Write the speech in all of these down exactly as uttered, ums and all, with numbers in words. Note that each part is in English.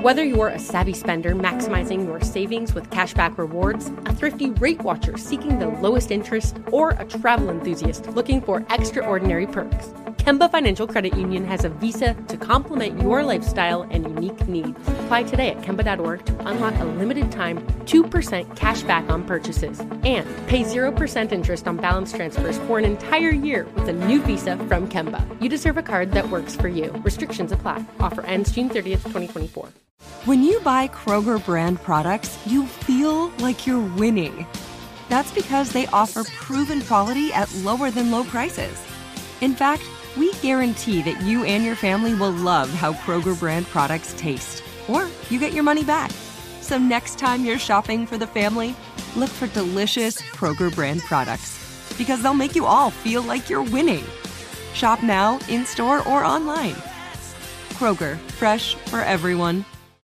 Whether you're a savvy spender maximizing your savings with cashback rewards, a thrifty rate watcher seeking the lowest interest, or a travel enthusiast looking for extraordinary perks, Kemba Financial Credit Union has a visa to complement your lifestyle and unique needs. Apply today at Kemba dot org to unlock a limited-time two percent cash back on purchases and pay zero percent interest on balance transfers for an entire year with a new visa from Kemba. You deserve a card that works for you. Restrictions apply. Offer ends June thirtieth, twenty twenty-four. When you buy Kroger brand products, you feel like you're winning. That's because they offer proven quality at lower than low prices. In fact, we guarantee that you and your family will love how Kroger brand products taste, or you get your money back. So next time you're shopping for the family, look for delicious Kroger brand products, because they'll make you all feel like you're winning. Shop now, in-store, or online. Kroger, fresh for everyone.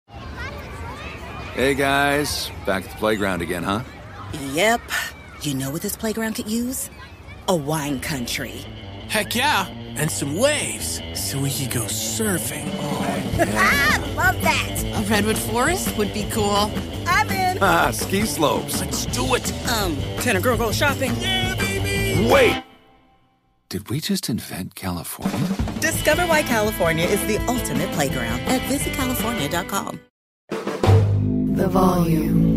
Hey guys, back at the playground again, huh? Yep. You know what this playground could use? A wine country. Heck yeah, and some waves, so we could go surfing. Oh, yeah. Ah, love that. A redwood forest would be cool. I'm in. Ah, ski slopes. Let's do it. Um, can a girl go shopping? Yeah, baby. Wait! Did we just invent California? Discover why California is the ultimate playground at visit california dot com. The volume.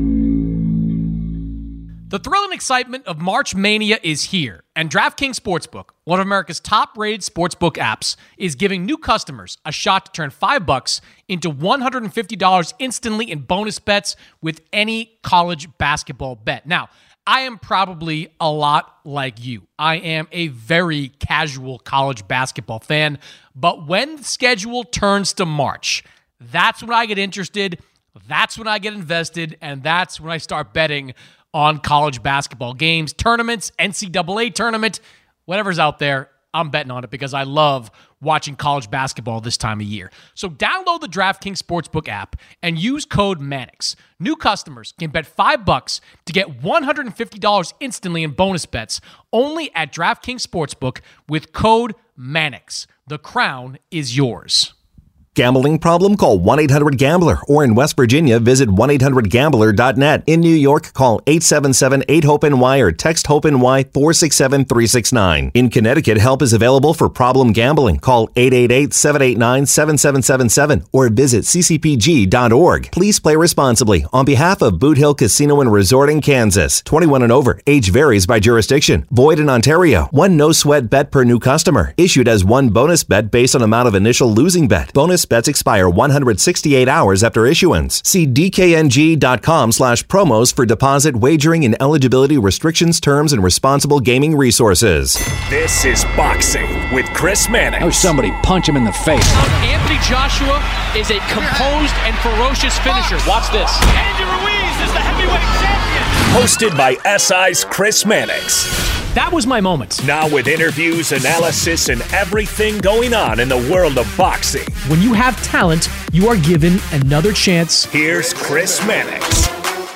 The thrill and excitement of March Mania is here, and DraftKings Sportsbook, one of America's top-rated sportsbook apps, is giving new customers a shot to turn five bucks into one hundred fifty dollars instantly in bonus bets with any college basketball bet. Now, I am probably a lot like you. I am a very casual college basketball fan, but when the schedule turns to March, that's when I get interested, that's when I get invested, and that's when I start betting on college basketball games, tournaments, N C double A tournament, whatever's out there, I'm betting on it because I love watching college basketball this time of year. So download the DraftKings Sportsbook app and use code Mannix. New customers can bet five bucks to get one hundred fifty dollars instantly in bonus bets only at DraftKings Sportsbook with code Mannix. The crown is yours. Gambling problem? Call one eight hundred gambler. Or in West Virginia, visit one eight hundred gambler dot net. In New York, call eight seven seven eight hope N Y or text HOPE-NY four six seven three six nine. In Connecticut, help is available for problem gambling. Call eight eight eight seven eight nine seven seven seven seven or visit c c p g dot org. Please play responsibly. On behalf of Boot Hill Casino and Resort in Kansas, twenty-one and over. Age varies by jurisdiction. Void in Ontario. One no-sweat bet per new customer. Issued as one bonus bet based on amount of initial losing bet. Bonus bets expire one hundred sixty-eight hours after issuance. See d k n g dot com slash promos for deposit, wagering, and eligibility restrictions, terms, and responsible gaming resources. This is Boxing with Chris Mannix. Oh, somebody punch him in the face. Anthony Joshua is a composed and ferocious finisher. Watch this. Andy Ruiz is the heavyweight champion. Hosted by S I's Chris Mannix. That was my moment. Now with interviews, analysis, and everything going on in the world of boxing. When you have talent, you are given another chance. Here's Chris Mannix.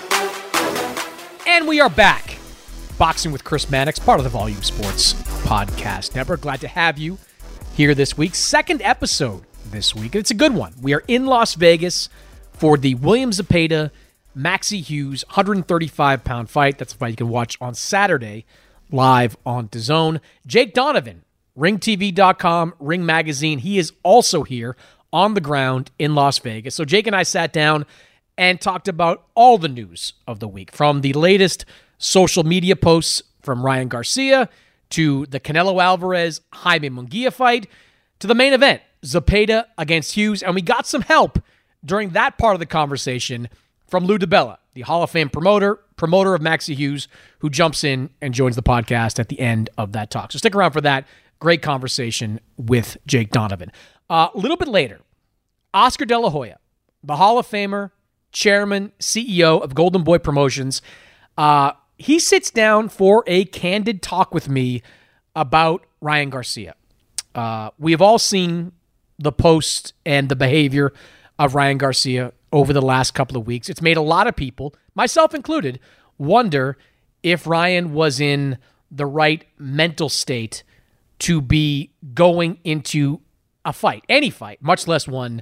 And we are back. Boxing with Chris Mannix, part of the Volume Sports Podcast Network. Glad to have you here this week. Second episode this week. It's a good one. We are in Las Vegas for the William Zepeda, Maxie Hughes one hundred thirty-five pound fight. That's a fight you can watch on Saturday live on DAZN. Jake Donovan, ring T V dot com, Ring Magazine. He is also here on the ground in Las Vegas. So Jake and I sat down and talked about all the news of the week, from the latest social media posts from Ryan Garcia to the Canelo Alvarez Jaime Munguia fight to the main event, Zepeda against Hughes. And we got some help during that part of the conversation from Lou DiBella, the Hall of Fame promoter, promoter of Maxie Hughes, who jumps in and joins the podcast at the end of that talk. So stick around for that. Great conversation with Jake Donovan. Uh, a little bit later, Oscar De La Hoya, the Hall of Famer, chairman, C E O of Golden Boy Promotions, uh, he sits down for a candid talk with me about Ryan Garcia. Uh, we have all seen the posts and the behavior of Ryan Garcia over the last couple of weeks. It's made a lot of people, myself included, wonder if Ryan was in the right mental state to be going into a fight, any fight, much less one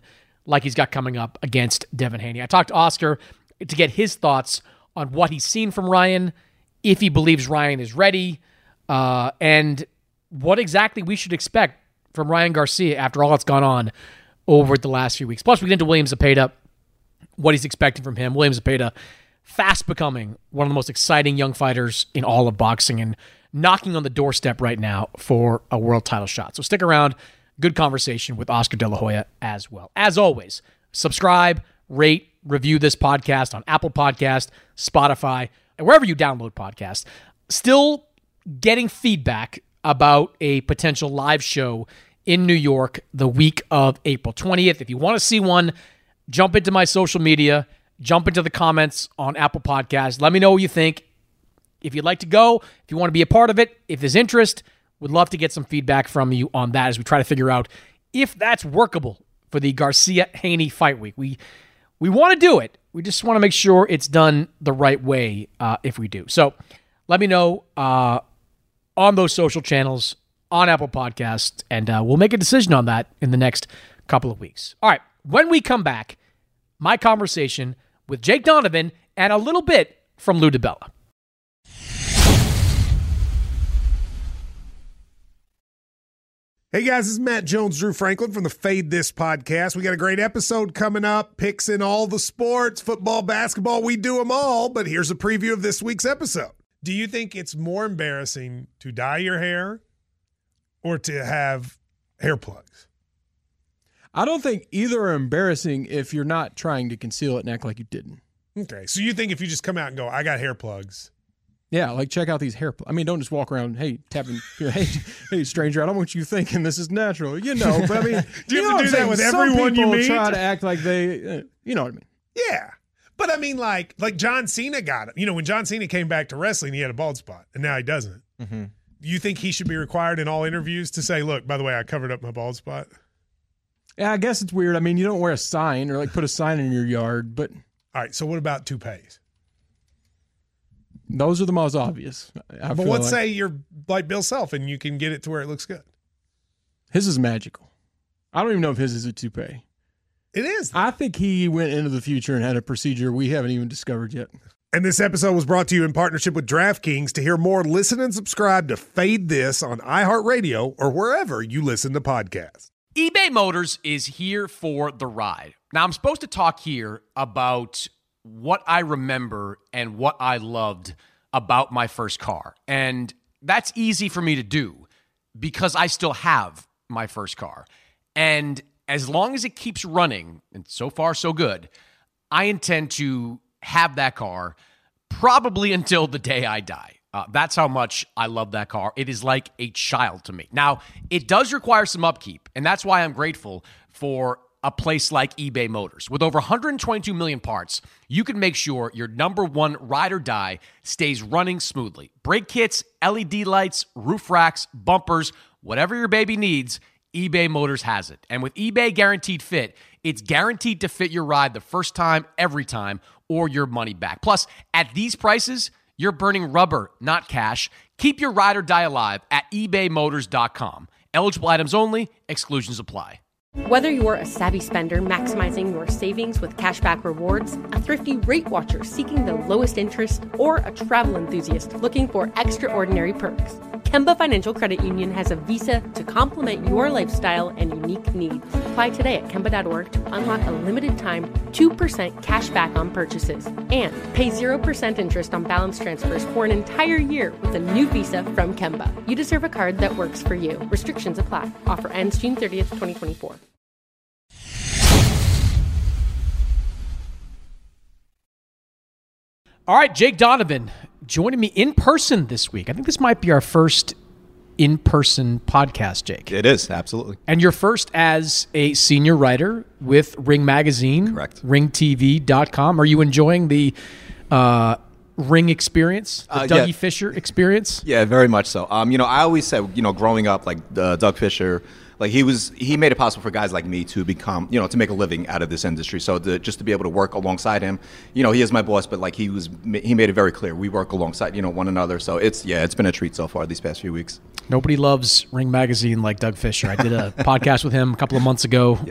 like he's got coming up against Devin Haney. I talked to Oscar to get his thoughts on what he's seen from Ryan, if he believes Ryan is ready, uh, and what exactly we should expect from Ryan Garcia after all that's gone on over the last few weeks. Plus, we get into William Zepeda, what he's expecting from him. William Zepeda, fast becoming one of the most exciting young fighters in all of boxing and knocking on the doorstep right now for a world title shot. So stick around. Good conversation with Oscar De La Hoya as well. As always, subscribe, rate, review this podcast on Apple Podcast, Spotify, and wherever you download podcasts. Still getting feedback about a potential live show in New York the week of April twentieth. If you want to see one, jump into my social media, jump into the comments on Apple Podcasts. Let me know what you think. If you'd like to go, if you want to be a part of it, if there's interest, would love to get some feedback from you on that as we try to figure out if that's workable for the Garcia-Haney fight week. We we want to do it. We just want to make sure it's done the right way uh, if we do. So let me know uh, on those social channels, on Apple Podcasts, and uh, we'll make a decision on that in the next couple of weeks. All right, when we come back, my conversation with Jake Donovan and a little bit from Lou DiBella. Hey guys, this is Matt Jones, Drew Franklin from the Fade This podcast. We got a great episode coming up, picks in all the sports, football, basketball, we do them all, but here's a preview of this week's episode. Do you think it's more embarrassing to dye your hair or to have hair plugs? I don't think either are embarrassing if you're not trying to conceal it and act like you didn't. Okay, so you think if you just come out and go, I got hair plugs. Yeah, like check out these hair plugs. I mean, don't just walk around, hey, tapping, hey, hey, stranger, I don't want you thinking this is natural. You know, but I mean, do you, you have know to do that with Some everyone you people meet? try to act like they, uh, you know what I mean? Yeah. But I mean, like, like John Cena got it. You know, when John Cena came back to wrestling, he had a bald spot, and now he doesn't. Mm-hmm. You think he should be required in all interviews to say, look, by the way, I covered up my bald spot? Yeah, I guess it's weird. I mean, you don't wear a sign or like put a sign in your yard, but. All right, so what about toupees? Those are the most obvious. I but feel let's like. say you're like Bill Self and you can get it to where it looks good. His is magical. I don't even know if his is a toupee. It is. I think he went into the future and had a procedure we haven't even discovered yet. And this episode was brought to you in partnership with DraftKings. To hear more, listen and subscribe to Fade This on iHeartRadio or wherever you listen to podcasts. eBay Motors is here for the ride. Now, I'm supposed to talk here about what I remember and what I loved about my first car. And that's easy for me to do because I still have my first car. And as long as it keeps running, and so far so good, I intend to have that car probably until the day I die. Uh, that's how much I love that car. It is like a child to me. Now, it does require some upkeep, and that's why I'm grateful for a place like eBay Motors. With over one hundred twenty-two million parts, you can make sure your number one ride or die stays running smoothly. Brake kits, L E D lights, roof racks, bumpers, whatever your baby needs, eBay Motors has it. And with eBay Guaranteed Fit, it's guaranteed to fit your ride the first time, every time, or your money back. Plus, at these prices, you're burning rubber, not cash. Keep your ride or die alive at ebay motors dot com. Eligible items only. Exclusions apply. Whether you're a savvy spender maximizing your savings with cashback rewards, a thrifty rate watcher seeking the lowest interest, or a travel enthusiast looking for extraordinary perks, Kemba Financial Credit Union has a visa to complement your lifestyle and unique needs. Apply today at Kemba dot org to unlock a limited-time two percent cash back on purchases and pay zero percent interest on balance transfers for an entire year with a new visa from Kemba. You deserve a card that works for you. Restrictions apply. Offer ends June thirtieth, twenty twenty-four. All right, Jake Donovan joining me in person this week. I think this might be our first in-person podcast, Jake. It is, absolutely. And you're first as a senior writer with Ring Magazine. Correct. ring T V dot com. Are you enjoying the uh, Ring experience, the Uh, Dougie yeah. Fisher experience? Yeah, very much so. Um, you know, I always said, you know, growing up, like uh, Doug Fisher, like he was, he made it possible for guys like me to become, you know, to make a living out of this industry. So to, just to be able to work alongside him, you know, he is my boss, but like he was, he made it very clear we work alongside, you know, one another. So it's, yeah, it's been a treat so far these past few weeks. Nobody loves Ring Magazine like Doug Fisher. I did a podcast with him a couple of months ago. Yeah.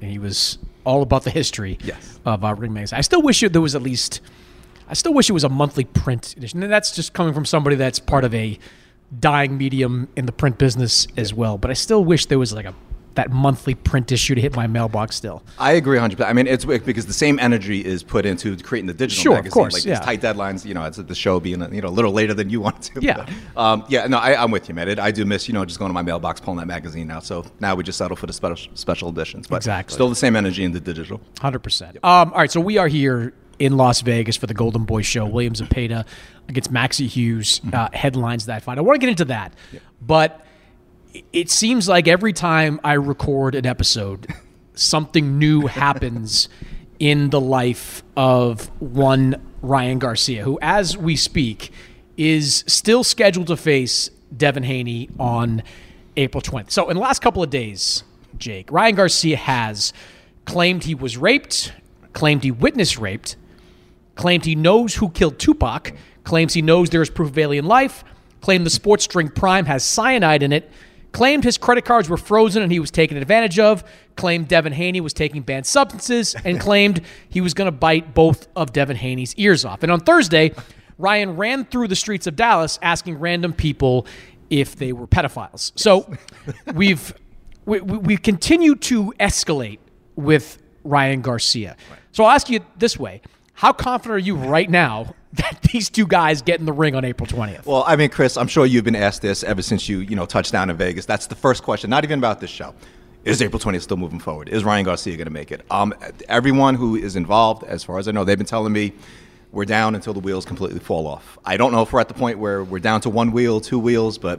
and he was all about the history yes. of uh, Ring Magazine. I still wish it, there was at least, I still wish it was a monthly print edition. And that's just coming from somebody that's part of a dying medium in the print business as well. But I still wish there was like a that monthly print issue to hit my mailbox still. I agree one hundred percent. I mean, it's because the same energy is put into creating the digital sure, magazine. Of course, like yeah. these tight deadlines, you know, it's the show being, you know, a little later than you want to. Yeah. But, um, yeah, no, I, I'm with you, man. It, I do miss, you know, just going to my mailbox, pulling that magazine out. So now we just settle for the special special editions. But exactly. Still the same energy in the digital. one hundred percent. Yep. Um, all right, so we are here in Las Vegas for the Golden Boy show. Williams and Pena against Maxie Hughes mm-hmm. uh, headlines that fight. I want to get into that, yep. but it seems like every time I record an episode, something new happens in the life of one Ryan Garcia, who, as we speak, is still scheduled to face Devin Haney on April twentieth. So in the last couple of days, Jake, Ryan Garcia has claimed he was raped, claimed he witnessed raped, claimed he knows who killed Tupac, claims he knows there is proof of alien life, claimed the sports drink Prime has cyanide in it, claimed his credit cards were frozen and he was taken advantage of, claimed Devin Haney was taking banned substances, and claimed he was going to bite both of Devin Haney's ears off. And on Thursday, Ryan ran through the streets of Dallas asking random people if they were pedophiles. So we've we, we continue to escalate with Ryan Garcia. So I'll ask you this way. How confident are you right now that these two guys get in the ring on April twentieth? Well, I mean, Chris, I'm sure you've been asked this ever since you, you know, touched down in Vegas. That's the first question, not even about this show. Is April twentieth still moving forward? Is Ryan Garcia going to make it? Um, everyone who is involved, as far as I know, they've been telling me we're down until the wheels completely fall off. I don't know if we're at the point where we're down to one wheel, two wheels, but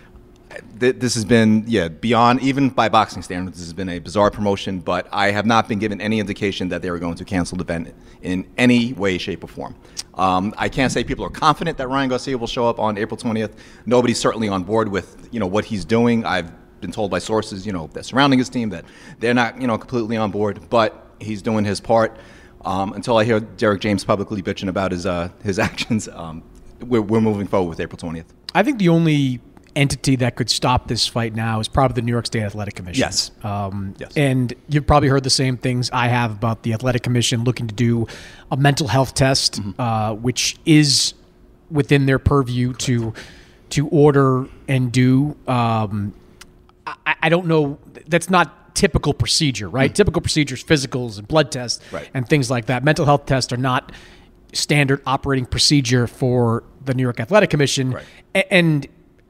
th- this has been, yeah, beyond, even by boxing standards, this has been a bizarre promotion, but I have not been given any indication that they were going to cancel the event in any way, shape, or form. Um, I can't say people are confident that Ryan Garcia will show up on April twentieth. Nobody's certainly on board with, you know, what he's doing. I've been told by sources, you know, that surrounding his team that they're not, you know, completely on board, but he's doing his part. Um, until I hear Derek James publicly bitching about his uh, his actions, um, we're, we're moving forward with April twentieth. I think the only entity that could stop this fight now is probably the New York State Athletic Commission. Yes. Um, yes. And you've probably heard the same things I have about the Athletic Commission looking to do a mental health test, mm-hmm. uh, which is within their purview Correct. to to order and do. Um, I, I don't know. That's not typical procedure, right? Mm-hmm. Typical procedures, physicals and blood tests right. and things like that. Mental health tests are not standard operating procedure for the New York Athletic Commission. Right. A- and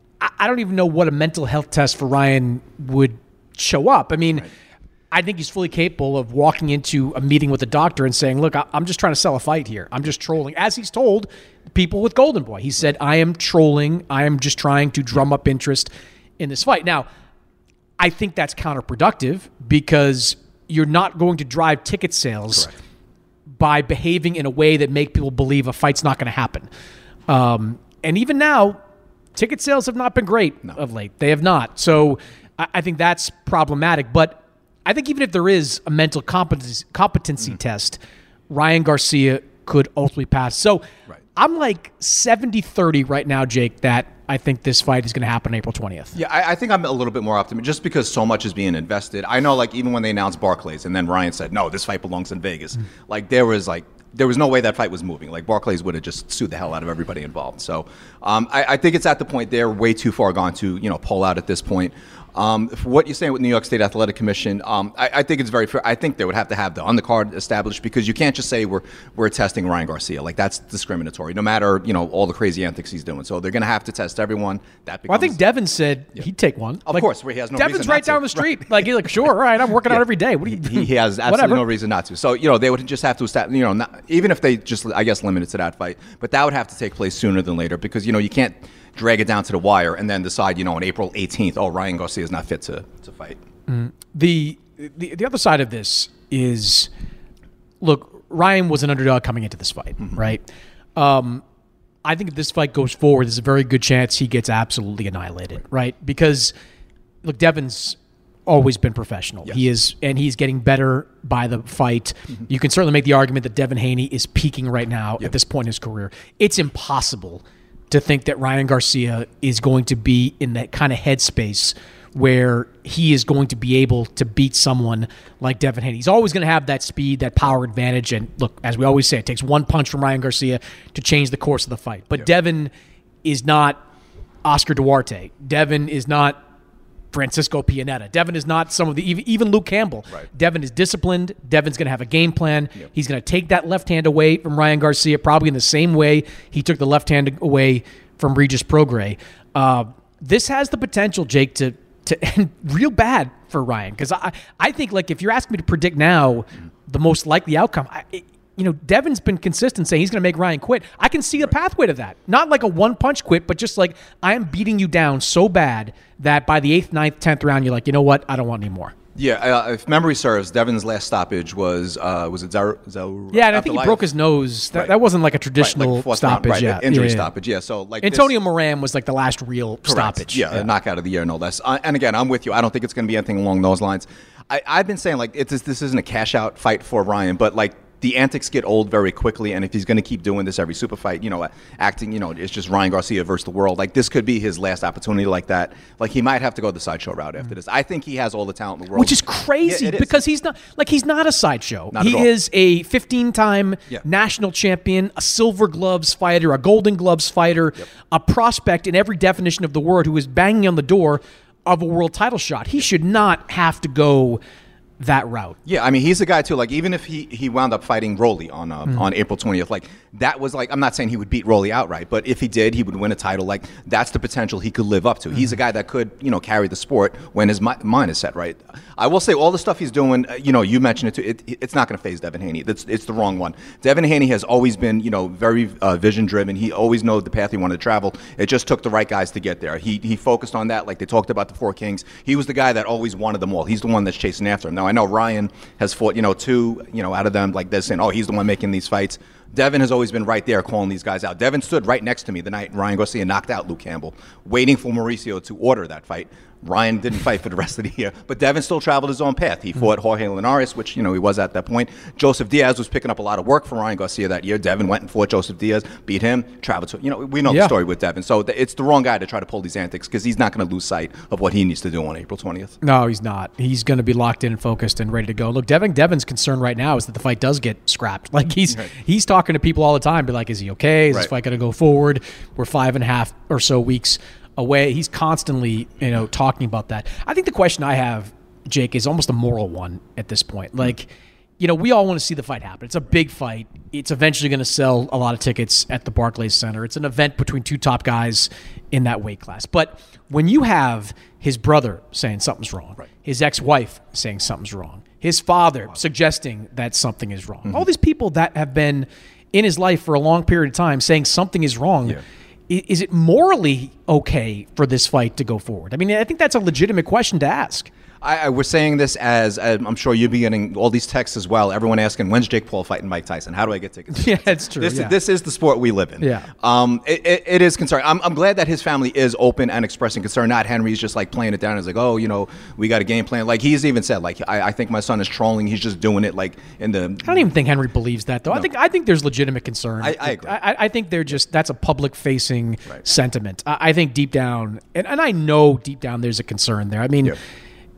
I don't even know what a mental health test for Ryan would show up. I mean, right. I think he's fully capable of walking into a meeting with a doctor and saying, look, I'm just trying to sell a fight here. I'm just trolling. As he's told people with Golden Boy, he said, I am trolling. I am just trying to drum up interest in this fight. Now, I think that's counterproductive because you're not going to drive ticket sales Correct. by behaving in a way that make people believe a fight's not going to happen. Um, and even now, ticket sales have not been great no. of late. They have not. So I, I think that's problematic. But I think even if there is a mental competency, competency mm. test, Ryan Garcia could ultimately pass. So right. I'm like seventy thirty right now, Jake, that I think this fight is going to happen on April twentieth. Yeah, I, I think I'm a little bit more optimistic just because so much is being invested. I know, like, even when they announced Barclays and then Ryan said, no, this fight belongs in Vegas. Mm. Like, there was, like, there was no way that fight was moving. Like, Barclays would have just sued the hell out of everybody involved. So um, I, I think it's at the point they're way too far gone to, you know, pull out at this point. Um, for what you're saying with New York State Athletic Commission, um, I, I think it's very fair. I think they would have to have the undercard established because you can't just say we're we're testing Ryan Garcia. Like, that's discriminatory, no matter, you know, all the crazy antics he's doing. So they're going to have to test everyone. That becomes, well, I think Devin said yeah. he'd take one. Of like, course, where he has no Devin's reason right not to. down the street. Right. Like, you're like, sure, all right, I'm working yeah. out every day. What do you? He, he has absolutely Whatever. no reason not to. So, you know, they would just have to establish, you know, not, even if they just, I guess, limit it to that fight, but that would have to take place sooner than later because, you know, you can't drag it down to the wire and then decide, you know, on April eighteenth, oh, Ryan Garcia is not fit to, to fight. Mm. The, the the other side of this is, look, Ryan was an underdog coming into this fight, mm-hmm. right? Um, I think if this fight goes forward, there's a very good chance he gets absolutely annihilated, right? right? Because, look, Devin's always been professional. Yes. He is, and he's getting better by the fight. Mm-hmm. You can certainly make the argument that Devin Haney is peaking right now yep. at this point in his career. It's impossible to think that Ryan Garcia is going to be in that kind of headspace where he is going to be able to beat someone like Devin Haney. He's always going to have that speed, that power advantage. And look, as we always say, it takes one punch from Ryan Garcia to change the course of the fight. But yeah. Devin is not Oscar Duarte. Devin is not Francisco Pianetta. Devin is not some of the, even Luke Campbell. Right. Devin is disciplined. Devin's going to have a game plan. Yep. He's going to take that left hand away from Ryan Garcia, probably in the same way he took the left hand away from Regis Prograis. Uh, this has the potential, Jake, to to end real bad for Ryan. Because I, I think, like, if you're asking me to predict now the most likely outcome, I, it, you know, Devin's been consistent saying he's going to make Ryan quit. I can see the pathway to that. Not like a one-punch quit, but just like, I am beating you down so bad that by the eighth, ninth, tenth round, you're like, you know what? I don't want any more. Yeah, uh, if memory serves, Devin's last stoppage was uh, was it Zar? Zar- yeah, and I think he broke his nose. That, right. that wasn't like a traditional right, like stoppage. Round, right, yeah, injury yeah, yeah. stoppage. Yeah, so like Antonio this, Moran was like the last real correct. stoppage. Yeah, yeah. a knockout of the year, no less. Uh, and again, I'm with you. I don't think it's going to be anything along those lines. I, I've been saying like it's this isn't a cash out fight for Ryan, but like. The antics get old very quickly, and if he's going to keep doing this every super fight, you know, acting, you know, it's just Ryan Garcia versus the world. Like, this could be his last opportunity like that. Like, he might have to go the sideshow route after this. I think he has all the talent in the world. Which is crazy, yeah, because is. he's not, like, he's not a sideshow. Not he at all. is a fifteen-time yeah. national champion, a silver gloves fighter, a golden gloves fighter, yep. a prospect in every definition of the word who is banging on the door of a world title shot. He should not have to go that route. Yeah, I mean, he's a guy too. Like, even if he, he wound up fighting Rolly on uh, mm. on April twentieth, like that was like, I'm not saying he would beat Rolly outright, but if he did, he would win a title. Like, that's the potential he could live up to. Mm. He's a guy that could, you know, carry the sport when his mi- mind is set right. I will say, all the stuff he's doing, uh, you know, you mentioned it too. It, it's not going to phase Devin Haney. It's it's the wrong one. Devin Haney has always been, you know, very uh, vision driven. He always knows the path he wanted to travel. It just took the right guys to get there. He he focused on that. Like they talked about the Four Kings. He was the guy that always wanted them all. He's the one that's chasing after him. Now I know Ryan has fought, you know, two, you know, out of them, like they're saying, oh, he's the one making these fights. Devin has always been right there calling these guys out. Devin stood right next to me the night Ryan Garcia knocked out Luke Campbell, waiting for Mauricio to order that fight. Ryan didn't fight for the rest of the year, but Devin still traveled his own path. He fought Jorge Linares, which, you know, he was at that point. Joseph Diaz was picking up a lot of work for Ryan Garcia that year. Devin went and fought Joseph Diaz, beat him, traveled to, you know, we know yeah. the story with Devin. So th- it's the wrong guy to try to pull these antics because he's not going to lose sight of what he needs to do on April twentieth. No, he's not. He's going to be locked in and focused and ready to go. Look, Devin, Devin's concern right now is that the fight does get scrapped. Like he's right. he's talking to people all the time, be like, is he okay? Is right. this fight going to go forward? We're five and a half or so weeks away. He's constantly, you know, talking about that. I think the question I have, Jake, is almost a moral one at this point. Like, you know, we all want to see the fight happen. It's a big fight. It's eventually going to sell a lot of tickets at the Barclays Center. It's an event between two top guys in that weight class. But when you have his brother saying something's wrong, right. his ex-wife saying something's wrong, his father suggesting that something is wrong, mm-hmm. all these people that have been in his life for a long period of time saying something is wrong, yeah. is it morally okay for this fight to go forward? I mean, I think that's a legitimate question to ask. I, I was saying this as uh, I'm sure you'll be getting all these texts as well. Everyone asking, when's Jake Paul fighting Mike Tyson? How do I get tickets? Yeah, it's true. This, yeah. this is the sport we live in. Yeah. Um, it, it, it is concerning. I'm, I'm glad that his family is open and expressing concern. Not Henry's just like playing it down. He's like, oh, you know, we got a game plan. Like he's even said, like, I, I think my son is trolling. He's just doing it like in the. I don't even think Henry believes that though. No. I think I think there's legitimate concern. I, I agree. I, I think they're just that's a public facing right. sentiment. I, I think deep down, and, and I know deep down there's a concern there. I mean. Yeah.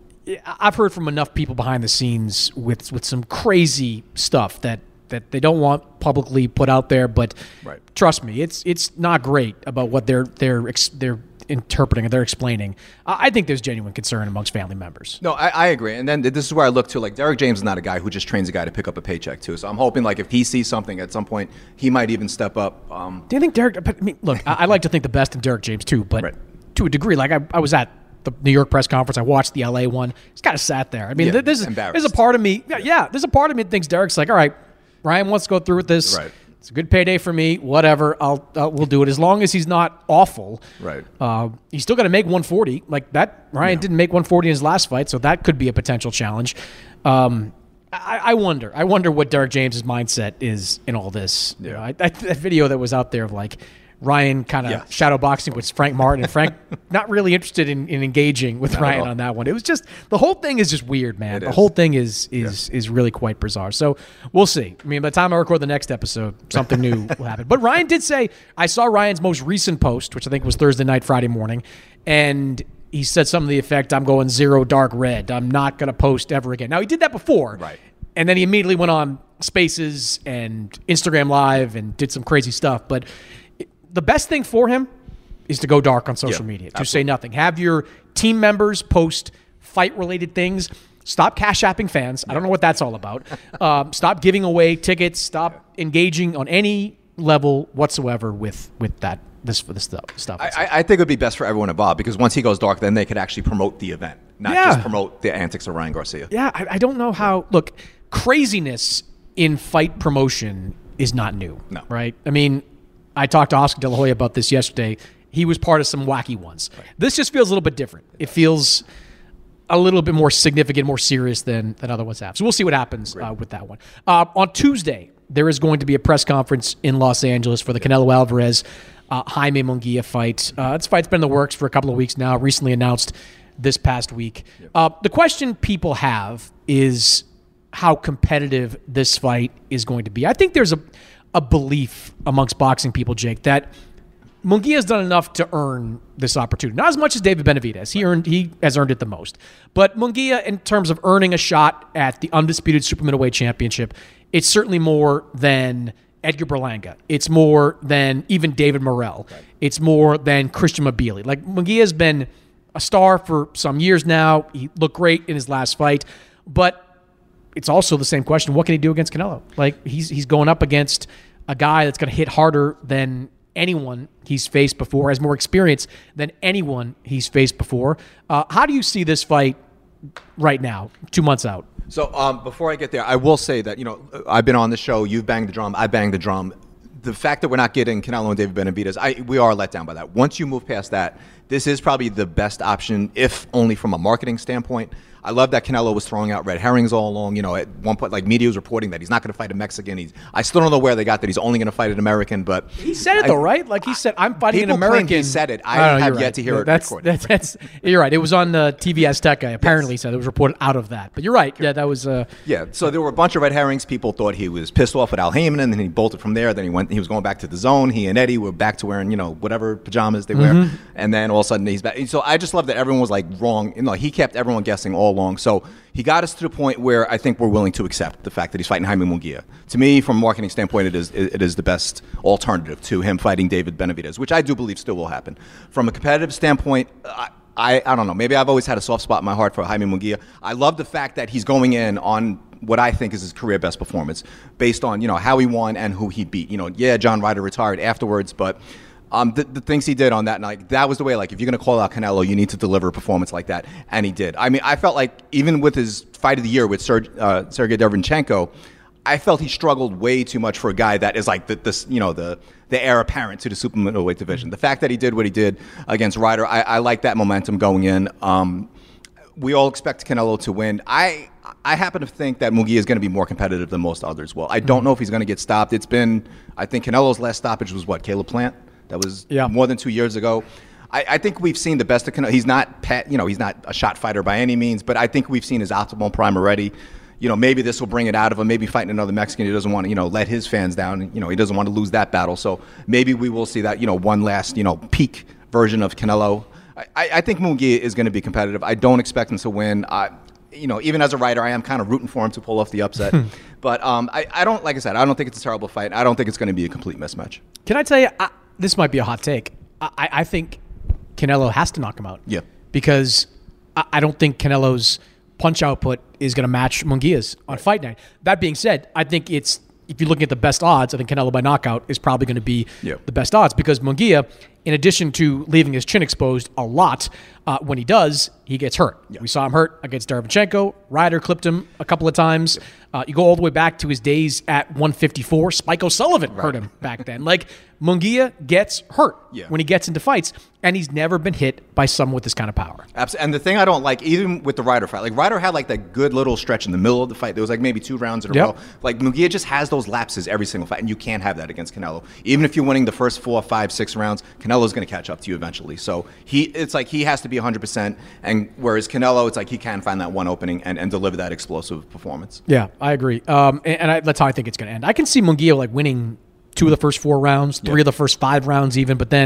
I've heard from enough people behind the scenes with with some crazy stuff that, that they don't want publicly put out there, but right. trust me, it's it's not great about what they're they're they're interpreting and they're explaining. I think there's genuine concern amongst family members. No, I, I agree, and then this is where I look to. Like Derek James is not a guy who just trains a guy to pick up a paycheck too. So I'm hoping like if he sees something at some point, he might even step up. Um, Do you think Derek? I mean, look, I, I like to think the best in Derek James too, but right. to a degree, like I, I was at the New York press conference. I watched the L A one. He's kind of sat there. I mean, yeah, there's, there's a part of me, yeah, yeah, there's a part of me that thinks Derek's like, all right, Ryan wants to go through with this. Right. It's a good payday for me. Whatever, I'll, I'll we'll do it as long as he's not awful. Right. Uh, he's still got to make one forty. Like that, Ryan yeah. didn't make one forty in his last fight, so that could be a potential challenge. Um, I, I wonder. I wonder what Derek James's mindset is in all this. Yeah. You know, I, I, that video that was out there of like. Ryan kind of yeah. shadow boxing with Frank Martin, and Frank not really interested in, in engaging with not Ryan on that one. It was just the whole thing is just weird, man. It the is. whole thing is is yeah. is really quite bizarre. So we'll see. I mean, by the time I record the next episode, something new will happen. But Ryan did say I saw Ryan's most recent post, which I think was Thursday night, Friday morning, and he said something to the effect, I'm going zero dark red. I'm not going to post ever again. Now, he did that before. Right. And then he immediately went on Spaces and Instagram Live and did some crazy stuff. But the best thing for him is to go dark on social yeah, media, to absolutely. say nothing. Have your team members post fight-related things. Stop cash apping fans. I don't know what that's all about. Um, stop giving away tickets. Stop engaging on any level whatsoever with with that this this stuff. stuff. I, I think it would be best for everyone involved, because once he goes dark, then they could actually promote the event, not yeah. just promote the antics of Ryan Garcia. Yeah, I, I don't know how. Look, craziness in fight promotion is not new. No, right? I mean, I talked to Oscar De La Hoya about this yesterday. He was part of some wacky ones. Right. This just feels a little bit different. It feels a little bit more significant, more serious than, than other ones have. So we'll see what happens uh, with that one. Uh, on Tuesday, there is going to be a press conference in Los Angeles for the Canelo Alvarez uh, Jaime Munguia fight. Uh, this fight's been in the works for a couple of weeks now, recently announced this past week. Yep. Uh, the question people have is how competitive this fight is going to be. I think there's a, a belief amongst boxing people, Jake, that Munguia's done enough to earn this opportunity. Not as much as David Benavidez. He earned he has earned it the most. But Munguia, in terms of earning a shot at the undisputed super middleweight championship, it's certainly more than Edgar Berlanga. It's more than even David Morrell. Right. It's more than Christian Mabili. Like, Munguia's been a star for some years now. He looked great in his last fight. But it's also the same question, what can he do against Canelo? Like, he's he's going up against a guy that's going to hit harder than anyone he's faced before, has more experience than anyone he's faced before. Uh, how do you see this fight right now, two months out? So um, before I get there, I will say that, you know, I've been on the show, you've banged the drum, I banged the drum. The fact that we're not getting Canelo and David Benavidez, I, we are let down by that. Once you move past that, this is probably the best option, if only from a marketing standpoint. I love that Canelo was throwing out red herrings all along. You know, at one point, like, media was reporting that he's not going to fight a Mexican. He's, I still don't know where they got that he's only going to fight an American, but he said it I, though, right? Like, he said, "I'm fighting an American." He said it. I, I know, have yet right. to hear that's, it. That's, that's, you're right. It was on the T V Azteca. Apparently, yes. said it was reported out of that. But you're right. Yeah, that was. Uh, yeah. So there were a bunch of red herrings. People thought he was pissed off at Al Heyman, and then he bolted from there. Then he went. He was going back to the zone. He and Eddie were back to wearing, you know, whatever pajamas they wear, mm-hmm. and then all of a sudden he's back. So I just love that everyone was like wrong. You know, he kept everyone guessing all along. So he got us to the point where I think we're willing to accept the fact that he's fighting Jaime Munguia. To me, from a marketing standpoint, it is it is the best alternative to him fighting David Benavidez, which I do believe still will happen. From a competitive standpoint, I, I, I don't know. Maybe I've always had a soft spot in my heart for Jaime Munguia. I love the fact that he's going in on what I think is his career best performance, based on, you know, how he won and who he beat. You know, yeah, John Ryder retired afterwards, but Um, the, the things he did on that night, that was the way, like, if you're going to call out Canelo, you need to deliver a performance like that, and he did. I mean, I felt like even with his fight of the year with Serge, uh, Sergey Derevyanchenko, I felt he struggled way too much for a guy that is like the, this, you know, the the heir apparent to the super middleweight division. The fact that he did what he did against Ryder, I, I like that momentum going in. Um, we all expect Canelo to win. I I happen to think that Munguia is going to be more competitive than most others will. I don't know if he's going to get stopped. It's been, I think Canelo's last stoppage was what, Caleb Plant? That was yeah. more than two years ago. I, I think we've seen the best of Canelo. He's not, pet, you know, he's not a shot fighter by any means, but I think we've seen his optimal prime already. You know, maybe this will bring it out of him. Maybe fighting another Mexican, he doesn't want to, you know, let his fans down. You know, he doesn't want to lose that battle. So maybe we will see that, you know, one last, you know, peak version of Canelo. I, I think Munguia is going to be competitive. I don't expect him to win. I, you know, even as a writer, I am kind of rooting for him to pull off the upset. But um, I, I don't, like I said, I don't think it's a terrible fight. I don't think it's going to be a complete mismatch. Can I tell you, I, this might be a hot take. I, I think Canelo has to knock him out. Yeah. Because I, I don't think Canelo's punch output is going to match Munguia's on right. fight night. That being said, I think it's, if you're looking at the best odds, I think Canelo by knockout is probably going to be yep. the best odds, because Munguia, in addition to leaving his chin exposed a lot, uh, when he does, he gets hurt. Yep. We saw him hurt against Derevyanchenko. Ryder clipped him a couple of times. Yep. Uh, you go all the way back to his days at one fifty-four. Spike O'Sullivan right. hurt him back then. Like, Munguia gets hurt yeah. when he gets into fights, and he's never been hit by someone with this kind of power. Absolutely. And the thing I don't like, even with the Ryder fight, like, Ryder had like that good little stretch in the middle of the fight. There was like maybe two rounds in a yep. row. Like, Munguia just has those lapses every single fight, and you can't have that against Canelo. Even if you're winning the first four, five, six rounds, Canelo's going to catch up to you eventually. So he, it's like he has to be one hundred percent, and whereas Canelo, it's like he can find that one opening and, and deliver that explosive performance. Yeah, I agree. Um, and and I, that's how I think it's going to end. I can see Munguia like winning two of the first four rounds, three yep. of the first five rounds even, but then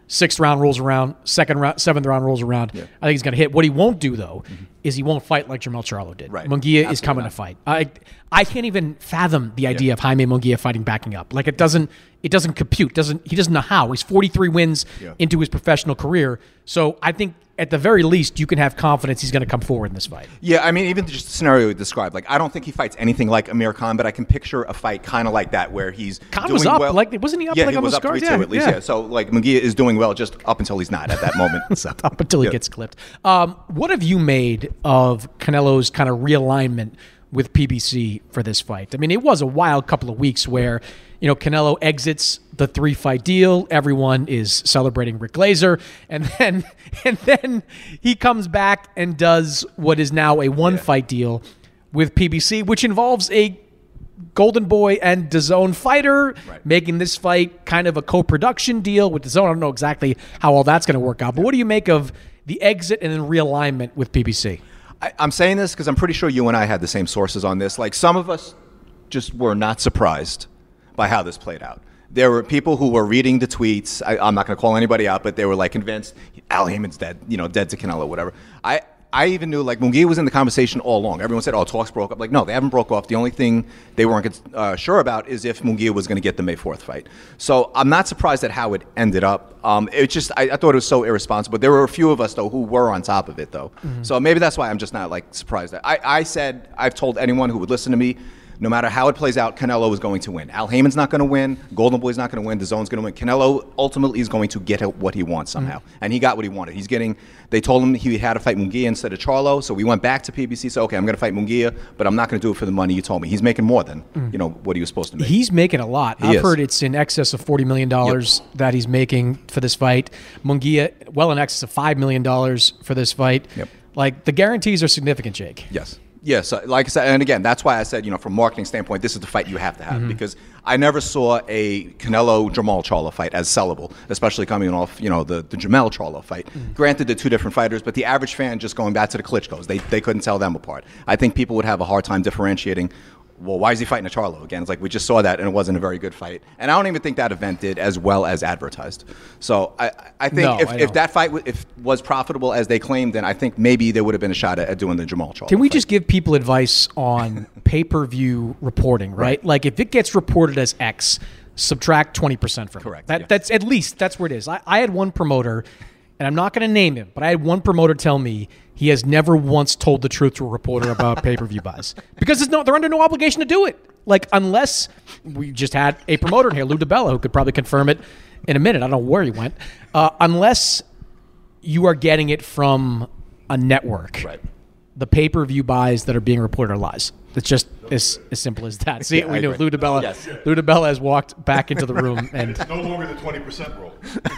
Sixth round rolls around, second round, seventh round rolls around. Yeah. I think he's going to hit. What he won't do, though, mm-hmm. is he won't fight like Jermell Charlo did. Right. Munguia Absolutely is coming not. to fight. I I can't even fathom the idea yeah. of Jaime Munguia fighting backing up. Like it doesn't it doesn't compute. Doesn't he doesn't know how. He's forty-three wins yeah. into his professional career. So I think at the very least you can have confidence he's going to come forward in this fight. Yeah, I mean even just the scenario you described. Like I don't think he fights anything like Amir Khan, but I can picture a fight kind of like that where he's Khan doing was up well. like wasn't he up yeah, like he on was the up scars? three two yeah, at least. Yeah. yeah. So like Munguia is doing well just up until he's not at that moment. So. up until he yeah. gets clipped. Um, what have you made of Canelo's kind of realignment with P B C for this fight? I mean, it was a wild couple of weeks where, you know, Canelo exits the three-fight deal. Everyone is celebrating Rick Glazer, and then and then he comes back and does what is now a one-fight yeah. deal with P B C, which involves a Golden Boy and DAZN fighter, right. making this fight kind of a co-production deal with DAZN. I don't know exactly how all that's going to work out, but what do you make of the exit and then realignment with P B C? I, I'm saying this because I'm pretty sure you and I had the same sources on this. Like some of us just were not surprised by how this played out. There were people who were reading the tweets. I, I'm not going to call anybody out, but they were like convinced Al Heyman's dead, you know, dead to Canelo, whatever. I, I even knew like Munguia was in the conversation all along. Everyone said, "Oh, talks broke up." Like, no, they haven't broke off. The only thing they weren't uh, sure about is if Munguia was going to get the May fourth fight. So I'm not surprised at how it ended up. Um, it just I, I thought it was so irresponsible. There were a few of us though who were on top of it though. Mm-hmm. So maybe that's why I'm just not like surprised. I, I said I've told anyone who would listen to me, no matter how it plays out, Canelo is going to win. Al Heyman's not going to win. Golden Boy's not going to win. DAZN's going to win. Canelo ultimately is going to get what he wants somehow. Mm-hmm. And he got what he wanted. He's getting, they told him he had to fight Munguia instead of Charlo, so we went back to P B C, so okay, I'm going to fight Munguia, but I'm not going to do it for the money you told me. He's making more than, mm-hmm. you know, what he was supposed to make. He's making a lot. He I've is. heard it's in excess of forty million dollars yep. that he's making for this fight. Munguia, well in excess of five million dollars for this fight. Yep. Like, the guarantees are significant, Jake. Yes. Yes, yeah, so like I said, and again, that's why I said, you know, from a marketing standpoint, this is the fight you have to have mm-hmm. because I never saw a Canelo-Jermall Charlo fight as sellable, especially coming off, you know, the, the Jermell Charlo fight. Mm-hmm. Granted, they're two different fighters, but the average fan, just going back to the Klitschko's, they, they couldn't tell them apart. I think people would have a hard time differentiating, well, why is he fighting a Charlo again? It's like we just saw that, and it wasn't a very good fight. And I don't even think that event did as well as advertised. So I, I think no, if, I if that fight w- if was profitable as they claimed, then I think maybe there would have been a shot at, at doing the Jermall Charlo Can we fight. just give people advice on pay-per-view reporting, right? right? Like if it gets reported as X, subtract twenty percent from Correct, it. That, yeah. That's at least, that's where it is. I, I had one promoter, and I'm not going to name him, but I had one promoter tell me he has never once told the truth to a reporter about pay-per-view buys. Because it's no, they're under no obligation to do it. Like, unless we just had a promoter in here, Lou DiBella, who could probably confirm it in a minute. I don't know where he went. Uh, unless you are getting it from a network, right. the pay-per-view buys that are being reported are lies. It's just as, as simple as that. See, yeah, we knew Lou DiBella. Yes. Lou DiBella has walked back into the room. And it's no longer the twenty percent rule.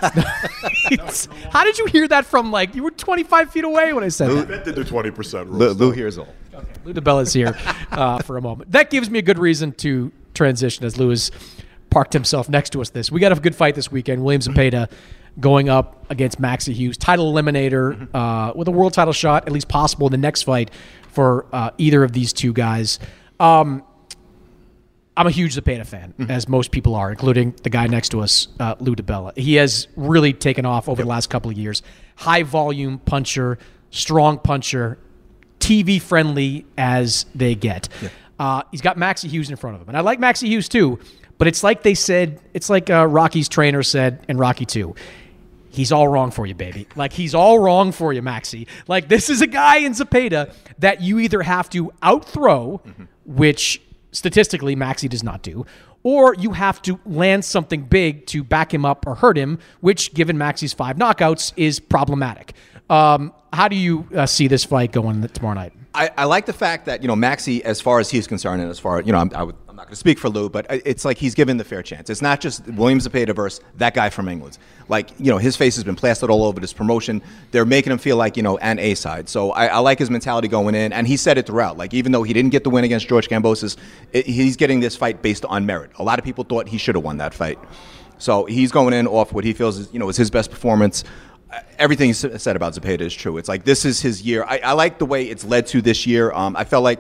It's, how did you hear that from, like, you were twenty-five feet away when I said Lou that? invented the twenty percent rule. Lou, Lou hears all. Okay, Lou DiBella's here uh, for a moment. That gives me a good reason to transition as Lou has parked himself next to us this. We got a good fight this weekend. William Zepeda going up against Maxie Hughes. Title eliminator uh, with a world title shot, at least possible in the next fight for uh, either of these two guys. Um, I'm a huge Zepeda fan, mm-hmm. as most people are, including the guy next to us, uh, Lou DiBella. He has really taken off over yep. the last couple of years. High volume puncher, strong puncher, T V friendly as they get. Yeah. Uh, he's got Maxie Hughes in front of him. And I like Maxie Hughes too, but it's like they said, it's like uh, Rocky's trainer said in Rocky two. He's all wrong for you, baby. Like, he's all wrong for you, Maxie. Like, this is a guy in Zepeda that you either have to outthrow, mm-hmm. which statistically Maxie does not do, or you have to land something big to back him up or hurt him, which, given Maxie's five knockouts, is problematic. Um, how do you uh, see this fight going tomorrow night? I, I like the fact that, you know, Maxie, as far as he's concerned, and as far as, you know, I'm, I would, I'm not going to speak for Lou, but it's like he's given the fair chance. It's not just William Zepeda versus that guy from England. Like, you know, his face has been plastered all over this promotion. They're making him feel like, you know, an A-side. So I, I like his mentality going in, and he said it throughout. Like, even though he didn't get the win against George Kambosos, it, he's getting this fight based on merit. A lot of people thought he should have won that fight. So he's going in off what he feels is, you know, is his best performance. Everything he said about Zepeda is true. It's like this is his year. I, I like the way it's led to this year. Um, I felt like